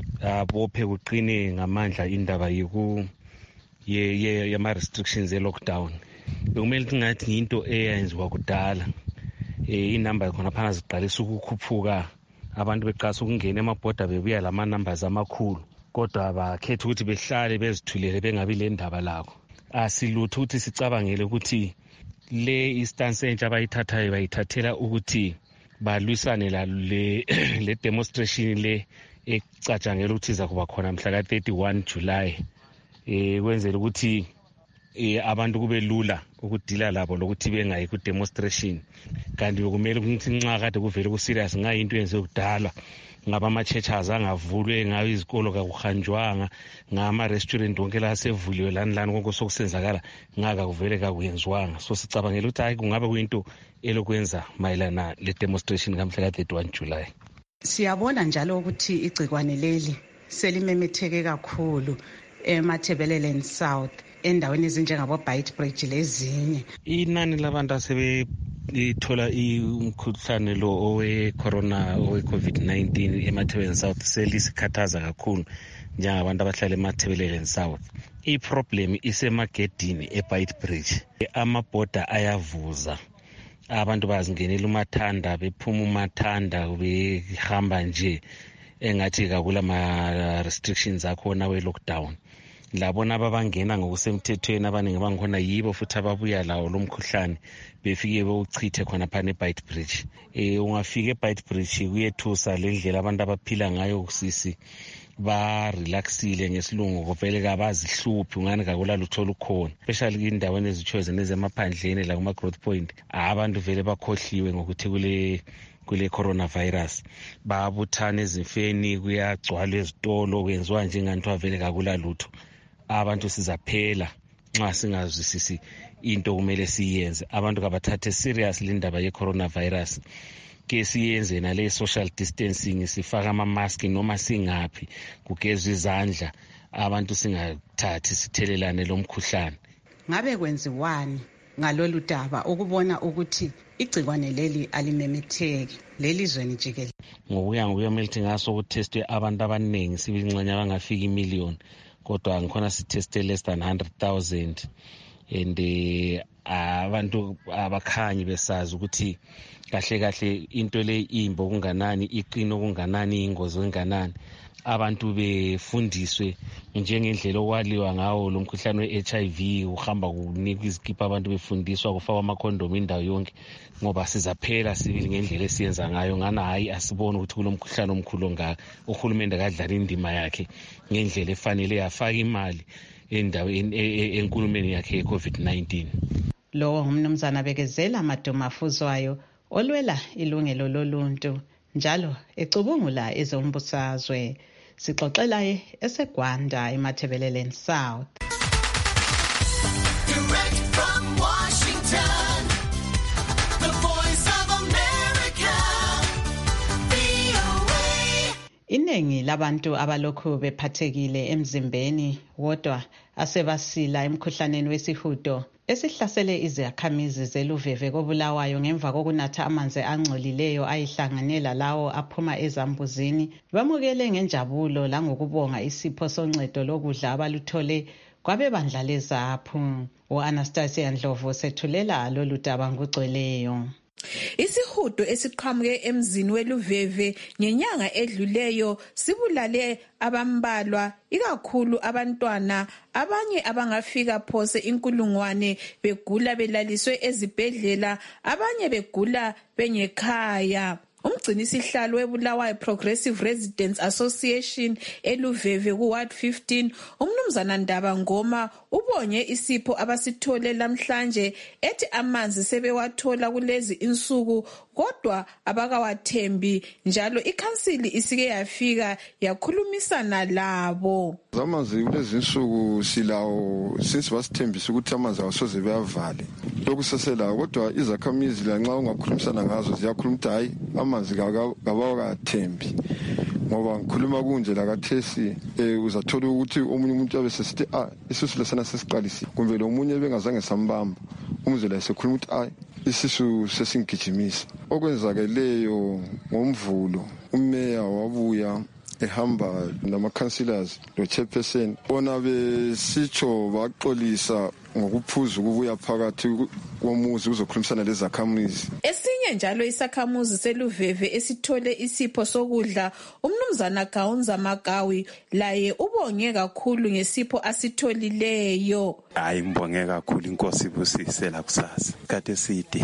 abophe kuqine ngamandla indaba yiku ye ye yama-restrictions e-lockdown. Bekumele ukuthi ngathi ngiyinto eyenziwa kudala. Eh inamba khona phana ziqalisa ukukhuphuka, abantu beqasa ukungena emabhoda bebuya lama numbers amakhulu, kodwa bakhetha ukuthi behlale bezithulele bengabi le ndaba lakho. Asilutho ukuthi sicabangele ukuthi le instance entsha abayithathayo bayithathela ukuthi balwisane la le le demonstration le ecatshangela ukuthi iza kuba khona mhla ka thirty-one July. Eh kwenzela ukuthi eh, abantu kube lula ukudila labo lokuthi bengayi ku demonstration kanti bekumele ukuthi nxa kade kuvele ku serious ngayinto yenze kudala ngaba ama churches angavulwe ngabe izikolo kakuhanjwanga ngama restaurant wonke la sevuliwe lani lani konke sokusenzakala ngaka kuvele kakuyenziwanga so sicabangela ukuthi hayi kungabe kuyinto elokwenza mayelana le demonstration kamhla ka thirty-one July. Siyabona njalo ukuthi igcikwane leli selimemetheke kakhulu eMatabeleland South endaweni ezinjengabo Beitbridge lezinye. Inani labantu asebe ithola umkhuhlane lo owe corona owe covid nineteen eMatabeleland South selisikhathaza kakhulu njengabantu abahlala eMatabeleland South. I-problem isemagedini eBeitbridge. Amabhoda ayavuza. Abantu bazingenela umathanda bephuma umathanda behamba nje engathi kakula ma restrictions akhona we lockdown. Labona ababangena ngokusemthethweni abaningi bangikhona yibo futhi ababuya lawo lomkhuhlane befike bewuchithe khona phana eBeitbridge. Eh ungafika eBeitbridge kuyethusa lendlela abantu abaphila ngayo kusisi ba relaxile ngesilungu kuvele kabazihluphi ungani kakula lutho lukhona especially indaweni ezichoze nezemaphandleni la kuma growth point abantu vele bakhohliwe ngokuthi kule kule coronavirus babuthana ezifeni kuyagcwala ezitolo kwenziwa njengantu vele kakula lutho abantu sizaphela nxa singazwisisi into kumele siyenze abantu kabathathe seriously indaba ye coronavirus ke siyenze nale social distancing sifaka ama mask noma singaphi kugezwe izandla abantu singathathi sithelelane lomkhuhlane. Ngabe kwenziwani ngalolu daba ukubona ukuthi igcikwane leli alimemetheki lelizweni jikelele? Ngokuya ngokuya melithi ngaso ukutestwe abantu abaningi sibincane abangafika imillion kodwa ngikhona siteste less than one hundred thousand and abantu abakhanyi besazi ukuthi kahle kahle into le imbo kunganani iqino kunganani ingozi kunganani abantu befundiswe njengendlela okwaliwa ngawo lo mkhuhlane we-H I V uhamba kunikwa izikipa abantu befundiswa kufakwa amakhondomu indawo yonke ngoba sizaphela sibili ngendlela esiyenza ngayo ngana hayi asibone ukuthi kulomkhuhlane omkhulu ngaka uhulumende kadlala indima yakhe ngendlela efanele yafaka imali endaweni enkulumeni yakhe ye-covid nineteen. Lo ngumnumzana Bekezela Madumafuzwayo olwela ilungelo loluntu njalo ecubungula ezombusazwe. Sixoxela eseGwanda eMatabeleland South. Direct from Washington, the voice of America, V O A. Iningi labantu abalokhu bephathekile emzimbeni wodwa asebasila emkhuhlaneni wesihudo esihlasele izakhamizi zeluveve koBulawayo ngemva kokunatha amanzi angcolileyo ayihlanganela lawo aphuma ezambuzini. Bamukele ngenjabulo langokubonga isipho soncedo lokudla abaluthole kwabebandla lezaphu. U-Anastasia Ndlovu sethulela lolu daba ngugcweleyo. Isihudo esiqhamuke emzini weluveve ngenyanga edluleyo sibulale abambalwa ikakhulu abantwana abanye abangafika phose inkulungwane begula belaliswe ezibhedlela abanye begula bengekhaya. Umgcinisihlalo weBulawayo Progressive Residents Association eluveve ku Ward fifteen umnumzana Ndaba Ngoma ubonye isipho abasithole lamhlanje ethi amanzi sebewathola kulezi insuku kodwa abakawathembi njalo ikhansili isike yafika yakhulumisana labo. Amanzi kulezi insuku silawo since basithembisa ukuthi amanzi awasoze beyavale lokhu seselawo kodwa izakhamizi lanxa ungakhulumisana ngazo ziyakhuluma ukuthi hayi amanzi kabawakathembi ngoba ngikhuluma kunje la kathesi eh uzathola ukuthi omunye umuntu abe sesithi ah isisu lesana sesiqalisi kumbe lo munye bengazange sambamba umzela esekhuluma ukuthi ah isisu sesingigijimisa okwenzakeleyo ngomvulo umeya wabuya ehamba nama-councillors lo-chairperson bona besitsho baxolisa ngokuphuza ukubuya phakathi komuzi kuzokhulumisana lezakhamizi. Esinye njalo isakhamuzi seluveve esithole isipho sokudla umnumzana Gaunza Magawi laye ubonge kakhulu ngesipho asitholileyo. Hayi ngibonge kakhulu inkosi ibusise la kusasa kade eside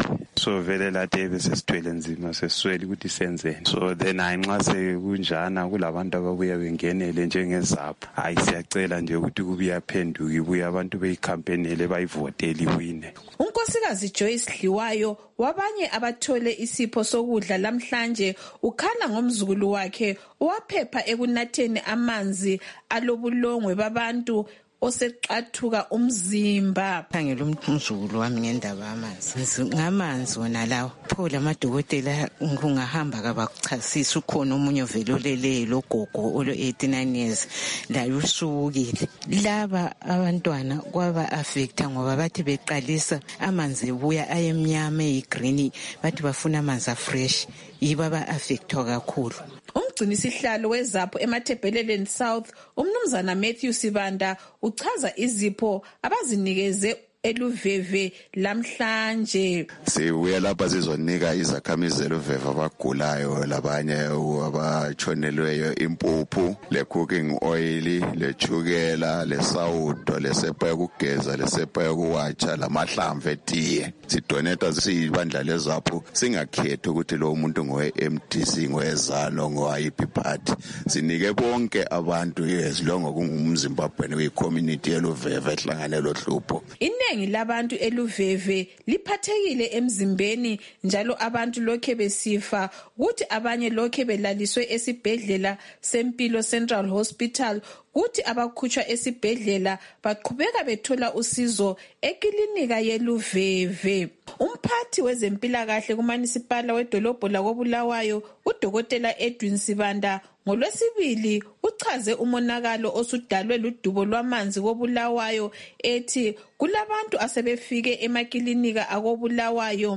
so vele lathi besesithwele nzima sesiswele ukuthi senzeni. So then hayi nxa sekunjana kulabantu ababuya bengenele njengezapho, hayi siyacela nje ukuthi kubuya phenduka ibuye abantu beyikhampenele bayivotele iwine. Unkosikazi Joyce Dliwayo wabanye abathole isipho sokudla lamhlanje ukhala ngomzukulu wakhe owaphepha ekunatheni amanzi alobulongwe babantu oseqathuka umzimba. Khangela umzukulu wami ngendaba yamanzi ngamanzi wona lawo pho lamadokotela ngungahamba kabakuchasisa ukhona umunye ovelolele logogo olo eighty-nine years la usukile. Laba abantwana kwaba affecta ngoba bathi beqalisa amanzi ebuya ayemnyama eyigreen bathi bafuna amanzi afresh yiba ba affectwa kakhulu. Umgcinisihlalo wezapho eMathebheleleni South umnumzana Matthew Sibanda uchaza izipho abazinikeze eLuveve lamhlanje. Sibuya lapha sizonika izakhamizi eLuveve abagulayo labanye abachonelweyo impuphu, le cooking oil, le chukela, le sawudo, le sepa yokugeza, le sepa yokuwatsha, lamahlamvu etiye. Sidoneta sibandla lezapho singakhethi ukuthi lo umuntu ngowe-M D C ngowezalo ngowa-I P party. Sinike bonke abantu ezilongo kungumZimbabwe we-community eLuveve ehlangane lohlupho. Iningi labantu eLuveve liphathekile emzimbeni njalo abantu lokhe besifa ukuthi abanye lokhe belaliswe esibhedlela sempilo Central Hospital kuthi abakhutshwa esibhedlela baqhubeka bethola usizo ekilinika yeLuveve. Umphathi wezempilakahle kumanisipala wedolobho lakoBulawayo uDokotela Edwin Sibanda ngoLwesibili uchaze umonakalo osudalwe ludubo lwamanzi koBulawayo ethi kulabantu asebefike emakilinika akoBulawayo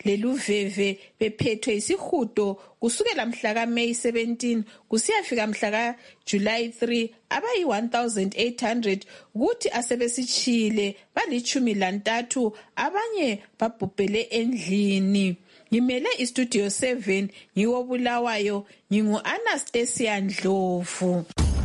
leLuveve bephethwe isihudo kusukela mhla kaMay seventeenth kusiyafika mhla kaJuly third abayi one thousand eight hundred kuthi asebesichile balichumi lantathu abanye babhubhele endlini. Ngimele istudio seven ngiwobulawayo ngingu Anastasia Ndlovu.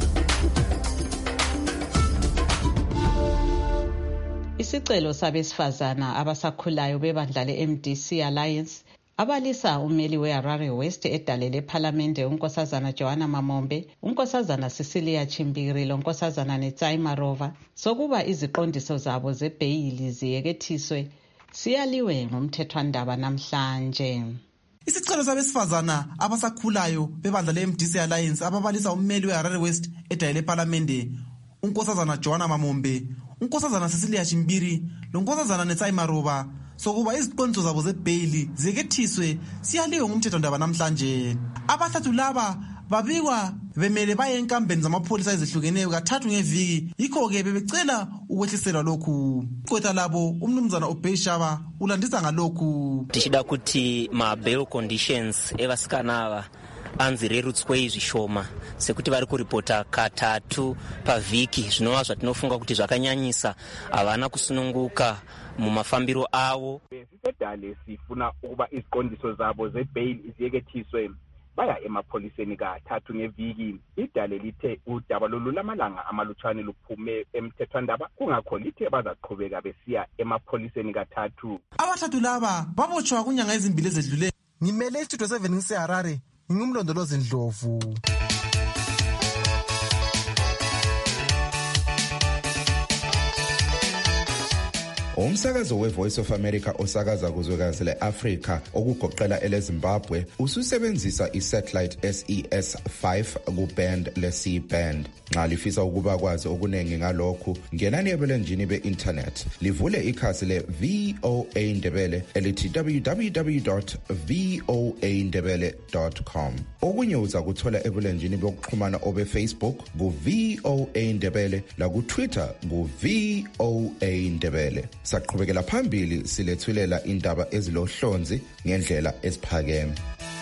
Isicelo sabesifazana abasakhulayo bebandla le-M D C Alliance abalisa umeli we-Harare West edale lephalamende unkosazana Joanna Mamombe, unkosazana Cecilia Chimbiri lonkosazana Netsai Marova sokuba iziqondiso zabo zebheyili ziyekethiswe siyaliwe ngumthethwandaba namhlanje. Isicelo sabesifazana abasakhulayo bebandla le-M D C Alliance ababalisa umeli we-Harare West edale lephalamende unkosazana Joanna Mamombe, unkosazana Cecilia Chimbiri lonkosazana Netsai Marova sokuba iziqondiso zabo zebheyili ziyekethiswe siyaliwe ngumthethwandaba namhlanje. Abathathu laba babikwa bemele baye enkambeni zamapholisa ezihlukeneyo kathathu ngeviki, yikho-ke bebecela ukwehliselwa lokhu. Igqwetha labo umnumzana Obey Shaba ulandisa ngalokhu. Tichida kuti ma-bail conditions evasikanava anzirerutswe zvishoma sekuti vari kuripota katatu pavhiki zvinova zvatinofunga kuti zvakanyanyisa, havana kusununguka mumafambiro avo. Sisedale sifuna ukuba iziqondiso zabo zebheyili ziyekethiswe baya emapholiseni kathathu ngeviki. Idale lithe udaba lolu lamalanga amalutshwane luphume emthethwandaba, kungakho lithe bazaqhubeka besiya emapholiseni kathathu. Abathathu laba babotshwa kunyanga ezimbili ezedlule. Ngimele istudio seven ngiseHarare, ngingumlondolozi Ndlovu. Umsakazo we-Voice of America osakaza kuzwekazi le-Afrika okugoqela ele-Zimbabwe ususebenzisa i-satellite S E S five ku-band le-C band. Nxa lifisa ukuba kwazi okuningi ngalokhu, ngenani ebulenjini be-internet livule ikhasi le-V O A Ndebele elithi w w w dot v o a ndebele dot com. Okunye uza kuthola ebulenjini bokuxhumana obe-Facebook ku-V O A Ndebele laku-Twitter ku-V O A Ndebele. Saqhubekela phambili silethulela indaba ezilohlonzi ngendlela esiphakeme.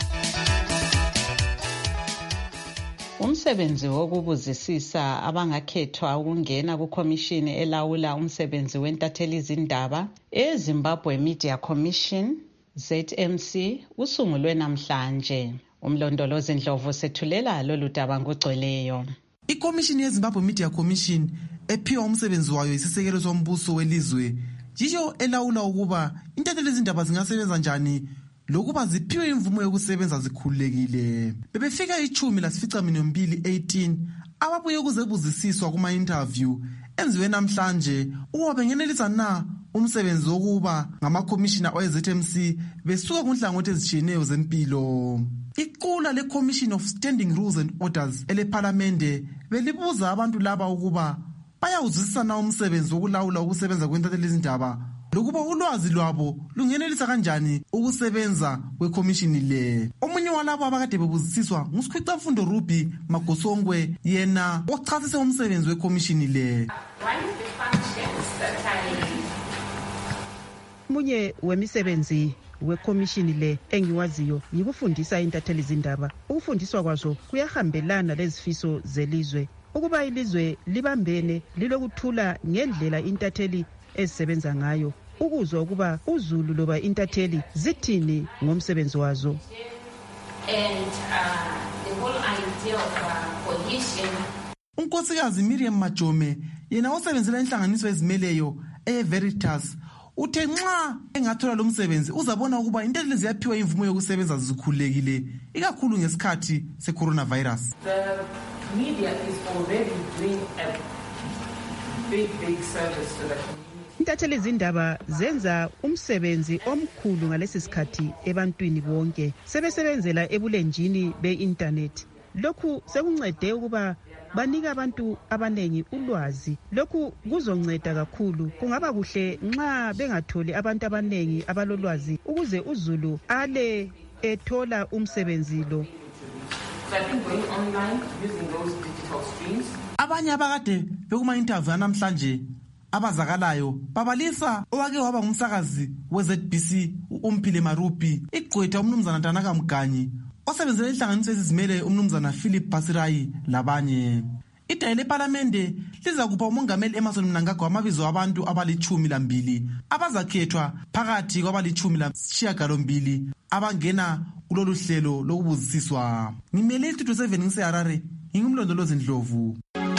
Umsebenzi wokubuzisisa abangakhethwa ukungena kukomishini elawula umsebenzi wentatheli izindaba eZimbabwe Media Commission Z M C usungulwe namhlanje. Umlondolozi Ndlovu sethulela lolu daba ngogcweleyo. Ikomishini yeZimbabwe Media Commission ephiwa umsebenzi wayo isisekelo sombuso welizwe yisho elawula ukuba intatheli zindaba zingasebenza njani lokuba ziphiwe imvumo yokusebenza zikhululekile. Bebefika ichumi lasificaminwembili eighteen ababuye ukuzebuzisiswa kuma-interview enziwe namhlanje ukuba bengenelisa na umsebenzi wokuba ngamakhomishina we-Z M C besuka kunhlangothi ezitshiyeneyo zempilo. Iqula le-Commission of Standing Rules and Orders elephalamende belibuza abantu laba ukuba bayawuzwisisa na umsebenzi wokulawula ukusebenza kwentatheli zindaba lokuba ulwazi lwabo lungenelisa kanjani ukusebenza kwekhomishini le. Omunye walabo abakade bebuzisiswa nguSikhwicamfundo Ruby Magosongwe, yena ochasise umsebenzi wekhomishini le. Munye wemisebenzi wekhomishini le engiwaziyo yikufundisa intatheli zindaba. Ukufundiswa kwazo kuyahambelana lezifiso zelizwe ukuba ilizwe libambene lilokuthula ngendlela intatheli ezisebenza ngayo, ukuzwa ukuba uZulu loba intatheli zithini ngomsebenzi wazo. And uh, the whole idea of uh, cohesion. Unkosikazi Miriam Majome, yena osebenzela inhlanganiso ezimeleyo eVeritas, uthe nxa engathola lo msebenzi uzabona ukuba intatheli ziyaphiwa imvumo yokusebenza zikhululekile, ikakhulu ngesikhathi se-coronavirus. The media is already doing a big, big service to the community. Intatheli zindaba zenza umsebenzi omkhulu ngalesi sikhathi ebantwini bonke, sebesebenzela ebulenjini be-internet. Lokhu sekuncede ukuba banika abantu abanengi ulwazi. Lokhu kuzonceda kakhulu. Kungaba kuhle nxa bengatholi abantu abanengi abalolwazi ukuze uZulu ale ethola umsebenzi lo. So I think going online using those digital streams. Abanye abakade bekuma-interview namhlanje abazakalayo babalisa owake waba ngumsakazi we-Z B C uMphile Marupi, igqwetha umnumzana Tanaka Mganyi osebenzela inhlanganiso ezizimele umnumzana Philip Basirayi labanye. Idayi lePhalamende liza kupha umongameli Emmerson Mnangagwa amabizo abantu abalichumi lambili abazakhethwa phakathi kwabalichumi lasishiyagalombili abangena kulolu hlelo lokubuzisiswa. Ngimele istudio seven ngiseHarare, ngingumlondolozi Ndlovu.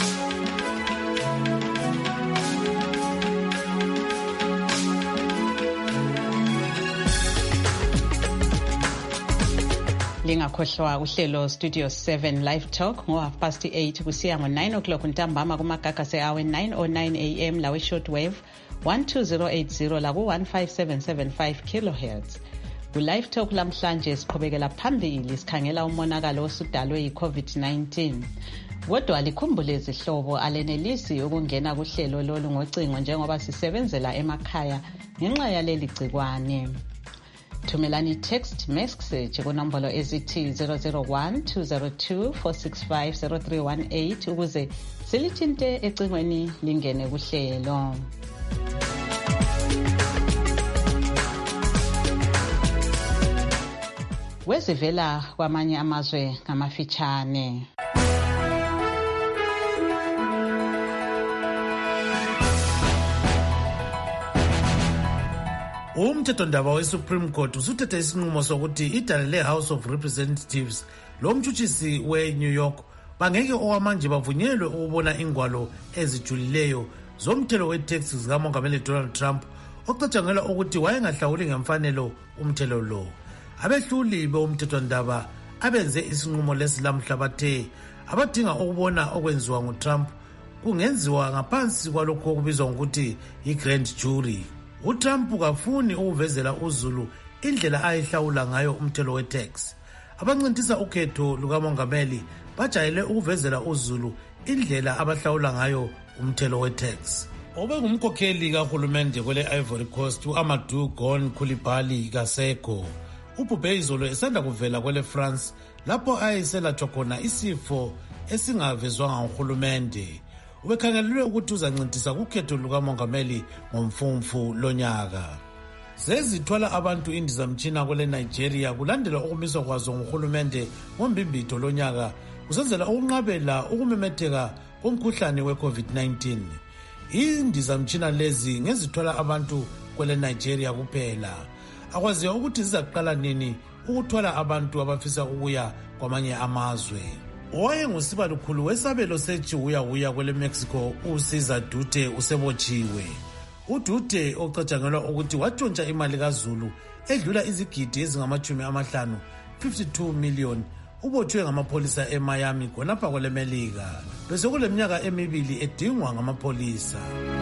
Lingakhohlwa uhlelo Studio seven Live Talk ngo half past eight kusiya ngo nine o'clock ntambama kumagagasi awe nine oh nine a m lawe shortwave one two zero eight zero la ku one five seven seven five kilohertz. Ku-Live Talk lamhlanje siqhubekela phambili sikhangela umonakalo osudalwe yi-COVID nineteen. Kodwa likhumbule izihlobo alenelisi ukungena kuhlelo lolu ngocingo njengoba sisebenzela emakhaya ngenxa yaleli gcikwane. Thumelani text message kunombolo ezithi zero zero one two zero two four six five zero three one eight ukuze silithinte ecingweni lingene kuhlelo. Wezivela kwamanye amazwe ngamafitshane. Umthethondaba we-Supreme Court usuthethe isinqumo sokuthi idale le-House of Representatives lomtshutshisi we-New York bangeke owamanje bavunyelwe ukubona ingwalo ezijulileyo zomthelo we-tax zikamongameli Donald Trump ocatshangela ukuthi wayengahlawuli ngemfanelo umthelo lo. Abehluli bomthethondaba abenze isinqumo lesi lamhla bathe abadinga ukubona okwenziwa nguTrump kungenziwa ngaphansi kwalokho okubizwa ngokuthi i-grand jury. uTrump kafuni ukuvezela uZulu indlela ayihlawula ngayo umthelo we-tax. Abancintisa ukhetho lukamongameli bajayele ukuvezela uZulu indlela abahlawula ngayo umthelo we-tax. Obengumkhokheli kahulumende kwele Ivory Coast u-Amadou Gon Coulibaly Gaseko ubhubhe izolo esanda kuvela kwele France lapho ayeselatshwa khona isifo esingavezwanga nguhulumende. Ubekhangelelwe ukuthi uzancintisa kukhetho lukamongameli ngomfumfu lonyaka. Sezithwala abantu indizamtshina kwele Nigeria kulandela ukumiswa kwazo nguhulumende ngombimbitho lonyaka kusenzela ukunqabela ukumemetheka komkhuhlane we-COVID nineteen. Indizamtshina lezi ngezithwala abantu kwele Nigeria kuphela. Akwaziwa ukuthi zizaqala nini ukuthwala abantu abafisa ukuya kwamanye amazwe. Owayengusibalukhulu wesabelo sechihuyahuya kwele Mexico uCesar Dute usebotshiwe. uDude ocatshangelwa ukuthi watshontsha imali kaZulu edlula izigidi ezingamachumi amahlanu fifty-two million ubothwe ngamapholisa eMiami khonapha kwelemelika bese kuleminyaka emibili edingwa ngamapholisa.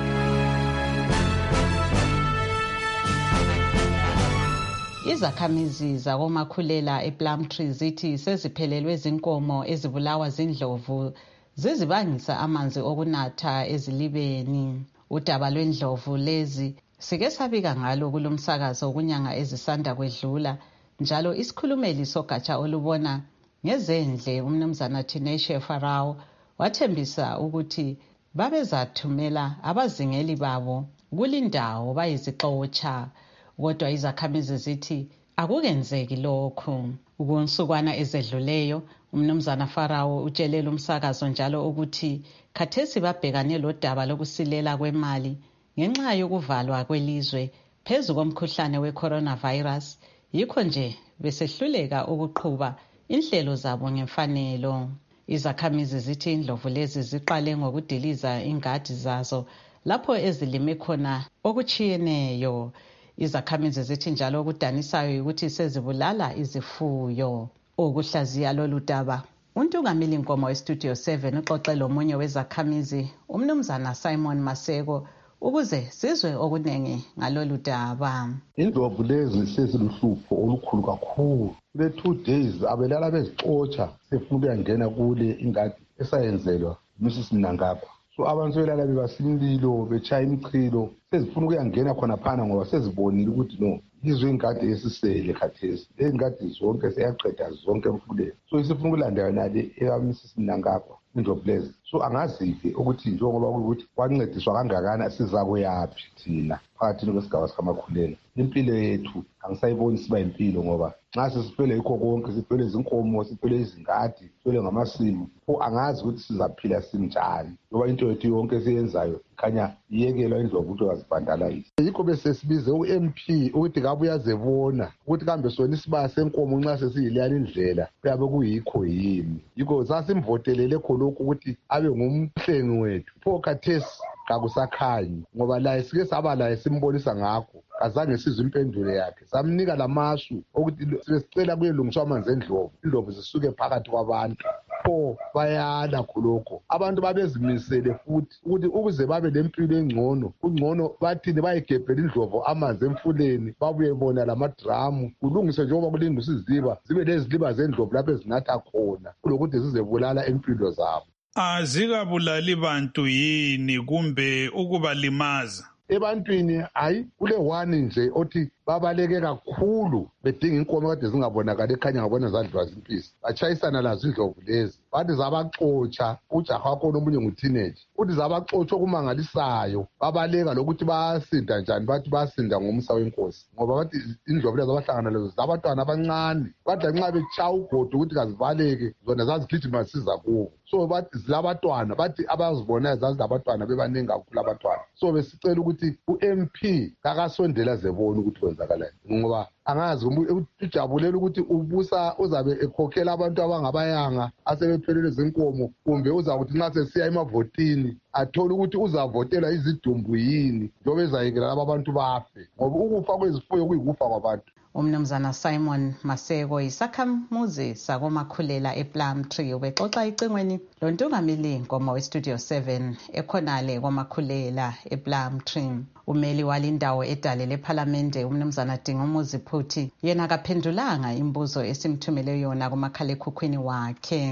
Izakhamizi zakomakhulela ePlumtree zithi seziphelelwe zinkomo ezibulawa zindlovu zizibangisa amanzi okunatha ezilibeni. Udaba lwendlovu lezi sike sabika ngalo kulomsakazo kunyanga ezisanda kwedlula, njalo isikhulumeli sogatsha olubona ngezendle umnumzana Tinashe Farao wathembisa ukuthi babezathumela abazingeli babo kulindawo bayizixotsha, kodwa izakhamizi zithi akukenzeki lokho. Kunsukwana ezedluleyo umnumzana Farao utshelela umsakazo njalo ukuthi khathesi babhekane lodaba lokusilela kwemali ngenxa yokuvalwa kwelizwe phezu komkhuhlane we-coronavirus, yikho nje besehluleka ukuqhuba inhlelo zabo ngemfanelo. Izakhamizi zithi indlovu lezi ziqale ngokudiliza ingadi zazo lapho ezilime khona okuchiyeneyo. Izakhamizi zithi njalo okudanisayo ukuthi sezibulala izifuyo. Ukuhlaziya lolu daba, uNtungameli Nkomo weStudio seven uxoxe lomunye wezakhamizi umnumzana Simon Maseko ukuze sizwe okunengi ngalolu daba. Indlovu lezi seziluhlupho olukhulu kakhulu. Kule two days abelala bezixotsha sefuna ukuyangena kule ingadi esayenzelwa Missus Mnangagwa. So abantu sebelala bebasimlilo betshaya imichilo sezifuna ukuyangena khona phana ngoba sezibonile ukuthi no izwe ingadi esisele khathesi le ngadi zonke seyaqeda zonke emfuleni. So isifuna ukulanda yona le eyaMissus Mnangagwa indlovu lezi. So angazi-ke ukuthi njengoba ukuthi kwancediswa kangakana siza kuyaphi thina phakathi kwesigaba sikamakhulela. Impilo yethu angisayiboni siba impilo ngoba nxa sesifele yikho konke, sifele izinkomo, sifele izingadi, sifele ngamasimu, pho angazi ukuthi sizaphila sinjani ngoba into yethu yonke esiyenzayo khanya iyekelwa indlovu ukuthi azibhandalise. Yikho bese sibize u-M P ukuthi kabe uyazebona ukuthi kambe sona isibaya senkomo nxa sesiyileyani indlela kuyabe kuyikho yini. Yikho sasimvotelele khonokho ukuthi abe ngumhlengi wethu, pho khathesi kakusakhanyi ngoba laye sike saba laye simbonisa ngakho azange sizwe impendulo yakhe. Samnika lamasu ukuthi sicela kuyelungiswa amanzi endlovu, indlovu zisuke phakathi kwabantu. Pho bayala khulokho abantu babezimisele futhi ukuthi ukuze babe lempilo engcono kungcono bathini bayigebhela indlovu amanzi emfuleni babuye bona lamadramu kulungiswe njengoba kulungiswa iziba zibe leziliba zendlovu lapho ezinatha khona kulokuthi zizebulala impilo zabo. Azikabulali bantu yini kumbe ukubalimaza? Ebantwini hayi kule one nje othi babaleke kakhulu bedinga inkomo kade zingabonakala ekhanya ngabona zadliwa zimpisi batshayisana lazo indlovu lezi bathi zabaxotsha ujaha wakho nomunye nguteenage uthi zabaxotsha okumangalisayo babaleka lokuthi bayasinda njani bathi bayasinda ngomsa wenkosi ngoba bathi indlovu lezi abahlangana lezo zabantwana abancane bathi nxa betshaya ugodo ukuthi kazivaleke zona zazigijima siza kubo. So bathi zilabantwana bathi abazibonayo zazilabantwana bebaningi kakhulu abantwana. So besicela ukuthi u-M P kakasondela zebona ukuthi kwenzakalani ngoba angazi ujabulela ukuthi ubusa uzabe ekhokhela abantu abangabayanga asebephelele zinkomo kumbe uzakuthi nxa sesiya emavotini athola ukuthi uzavotelwa izidumbu yini njengoba ezayekela laba abantu bafe ngoba ukufa kwezifuyo kuyikufa kwabantu. Umnumzana Simon Maseko isakhamuzi sakomakhulela ePlumtree ubexoxa icingweni loNtungameli Nkomo weStudio seven ekhonale komakhulela ePlumtree. Umeli walindawo edale lephalamende umnumzana Dingumuzi Phuthi yena kaphendulanga imbuzo esimthumele yona kumakhalekhukhwini wakhe.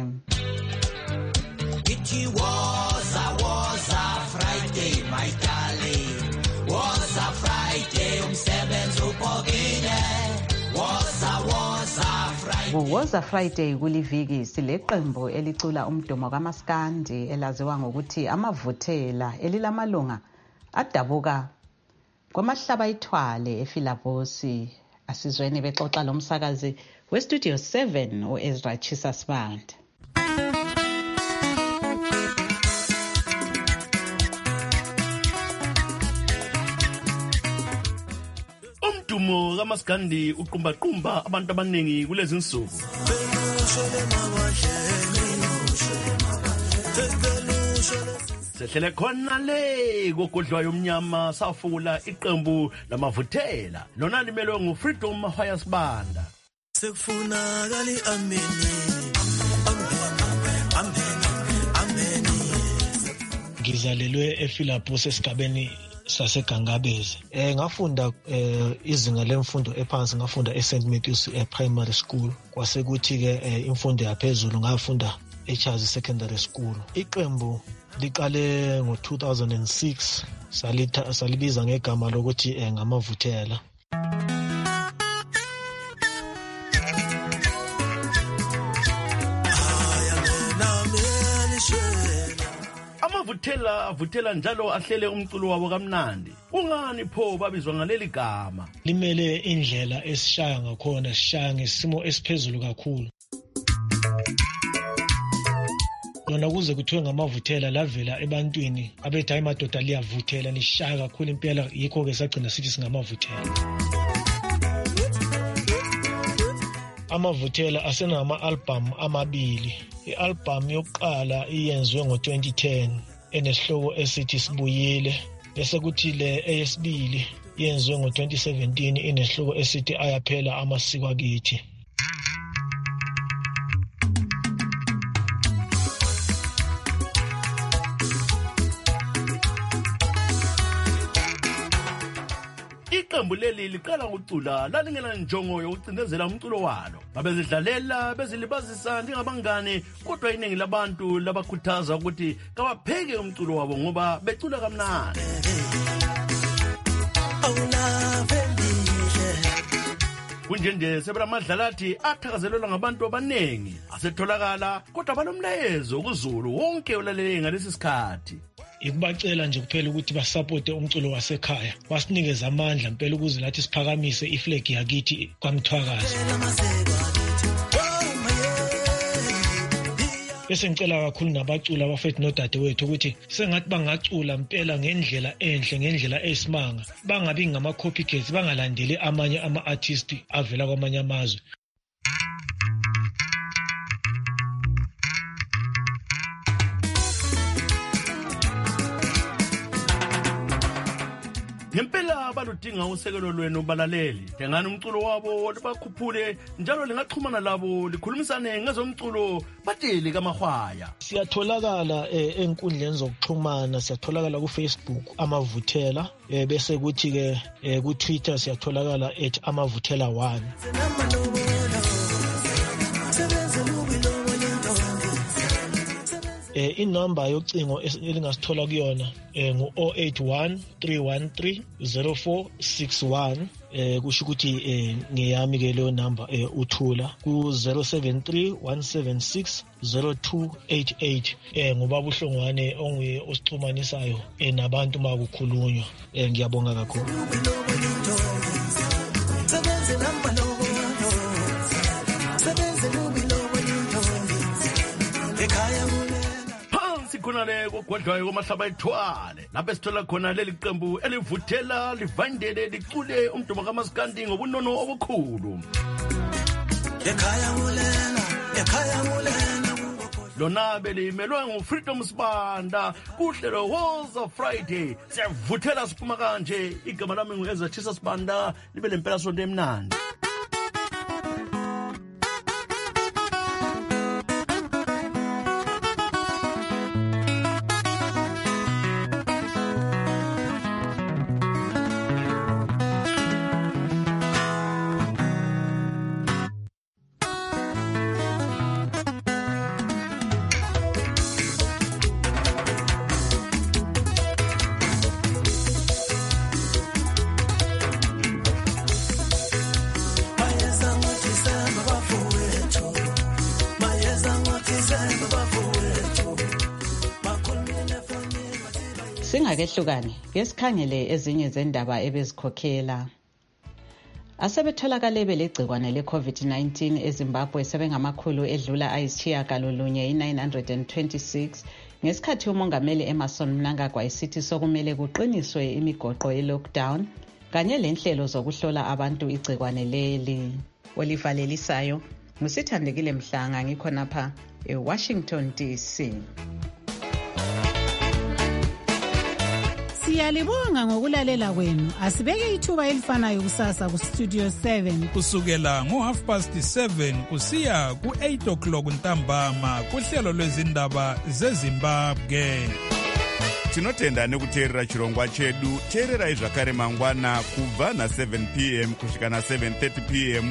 It was a was a Friday my darling, was a Friday umsebenzi ubhokile. Woza Friday kuliviki sileqembu elicula umdumo kaMaskandi elaziwa ngokuthi amavuthela elilamalunga adabuka kwamahlaba ithwale eFilavosi. Asizweni bexoxa lomsakazi weStudio seven uEzra Chisasband. Umdumo kaMaskandi uqumbaqumba abantu abaningi kulezi insuku. sehlele khona le kogodlwayo omnyama safula iqembu lamavuthela lona limelwe nguFreedom Mahwaya Sibanda. Sekufunakala ameni ameni ameni. Ngizalelwe ePhilipos esigabeni sasegangabeze. Eh ngafunda eh izinga lemfundo ephansi ngafunda eSaint Matthews eh, Primary School. Kwase kuthi ke eh, imfundo yaphezulu ngafunda eCharles Secondary School. Iqembu liqale ngo two thousand six salitha salibiza ngegama lokuthi eh, ngamavuthela. Amavuthela vuthela njalo ahlele umculo wabo kamnandi. Ungani pho babizwa ngaleli gama? Limele indlela esishaya ngakhona, sishaya ngesimo esiphezulu kakhulu. Lona kuze kuthiwe ngamavuthela lavela ebantwini abethi hayi madoda liyavuthela lishaya kakhulu impela, yikho ke sagcina sithi singamavuthela. Amavuthela asenama album amabili. I-album yokuqala iyenziwe ngo twenty ten enesihloko esithi Sibuyile, bese kuthi le eyesibili yenziwe ngo twenty seventeen inesihloko esithi Ayaphela amasiko akithi. Iqembu leli liqala ukucula lalingena njongo yokucindezela umculo walo. Babezidlalela bezilibazisa njengabangane, kodwa iningi labantu labakhuthaza ukuthi kabapheke umculo wabo ngoba becula kamnandi. Kunjenje sebela madlalathi athakazelelwa ngabantu abanengi asetholakala, kodwa balomlayezo kuzulu wonke olalele ngalesi sikhathi. Ikubacela nje kuphela ukuthi basupporte umculo wasekhaya, basinikeze amandla impela ukuze lathi siphakamise iflag yakithi kwaMthwakazi. Bese ngicela kakhulu nabacula abafethu nodadewethu ukuthi sengathi bangacula impela ngendlela enhle, ngendlela esimanga, bangabi ngama copycats, bangalandeli amanye ama artists avela kwamanye amazwe. Ngempela baludinga usekelo lwenu balaleli. Dengani umculo wabo libakhuphule njalo lingaxhumana labo likhulumisane ngezomculo bateli kaMahwaya. Siyatholakala eh, enkundleni zokuxhumana, siyatholakala ku Facebook Amavuthela, eh, bese kuthi ke eh, ku Twitter siyatholakala at Amavuthela one. Eh, inamba yocingo elingasithola kuyona eh, ngu zero eight one three one three zero four six one. Eh, kusho ukuthi eh, ngiyami ke leyo number eh, uthula ku zero seven three one seven six zero two eight eight. Eh, ngoba buhlongwane onguye osixhumanisayo eh, nabantu makukhulunywa. Eh, ngiyabonga kakhulu. Khona le kogodlwayo komahlaba ethwale lapho sithola khona leli qembu elivuthela livandele licule umdumo kaMaskandi ngobunono obukhulu. Ekhaya ngulena, ekhaya ngulena. Lona belimelwe nguFreedom Sibanda kuhlelo Woza Friday. Siyavuthela siphuma kanje. Igama lami nguEzathisa Sibanda, libe lempela sonto emnandi. Singakehlukani ngesikhangele ezinye zendaba ebezikhokhela. Asebetholakale belegcikwane le-COVID nineteen eZimbabwe sebengamakhulu edlula ayisitshiyagalolunye i-nine hundred twenty-six ngesikhathi umongameli Emmerson Mnangagwa esithi sokumele kuqiniswe imigoqo ye-lockdown kanye lenhlelo zokuhlola abantu igcikwane leli. Olivalelisayo ngusithandekile Mhlanga ngikhonapha eWashington D C. Siyalibonga ngokulalela kwenu. Asibeke ithuba elifanayo kusasa ku Studio seven. Kusukela ngo half past seven kusiya ku eight o'clock ntambama kuhlelo lwezindaba zeZimbabwe. Tinotenda nekuteerera chirongwa chedu. Teererai zvakare mangwana kubva na seven p m kusvika na seven thirty p m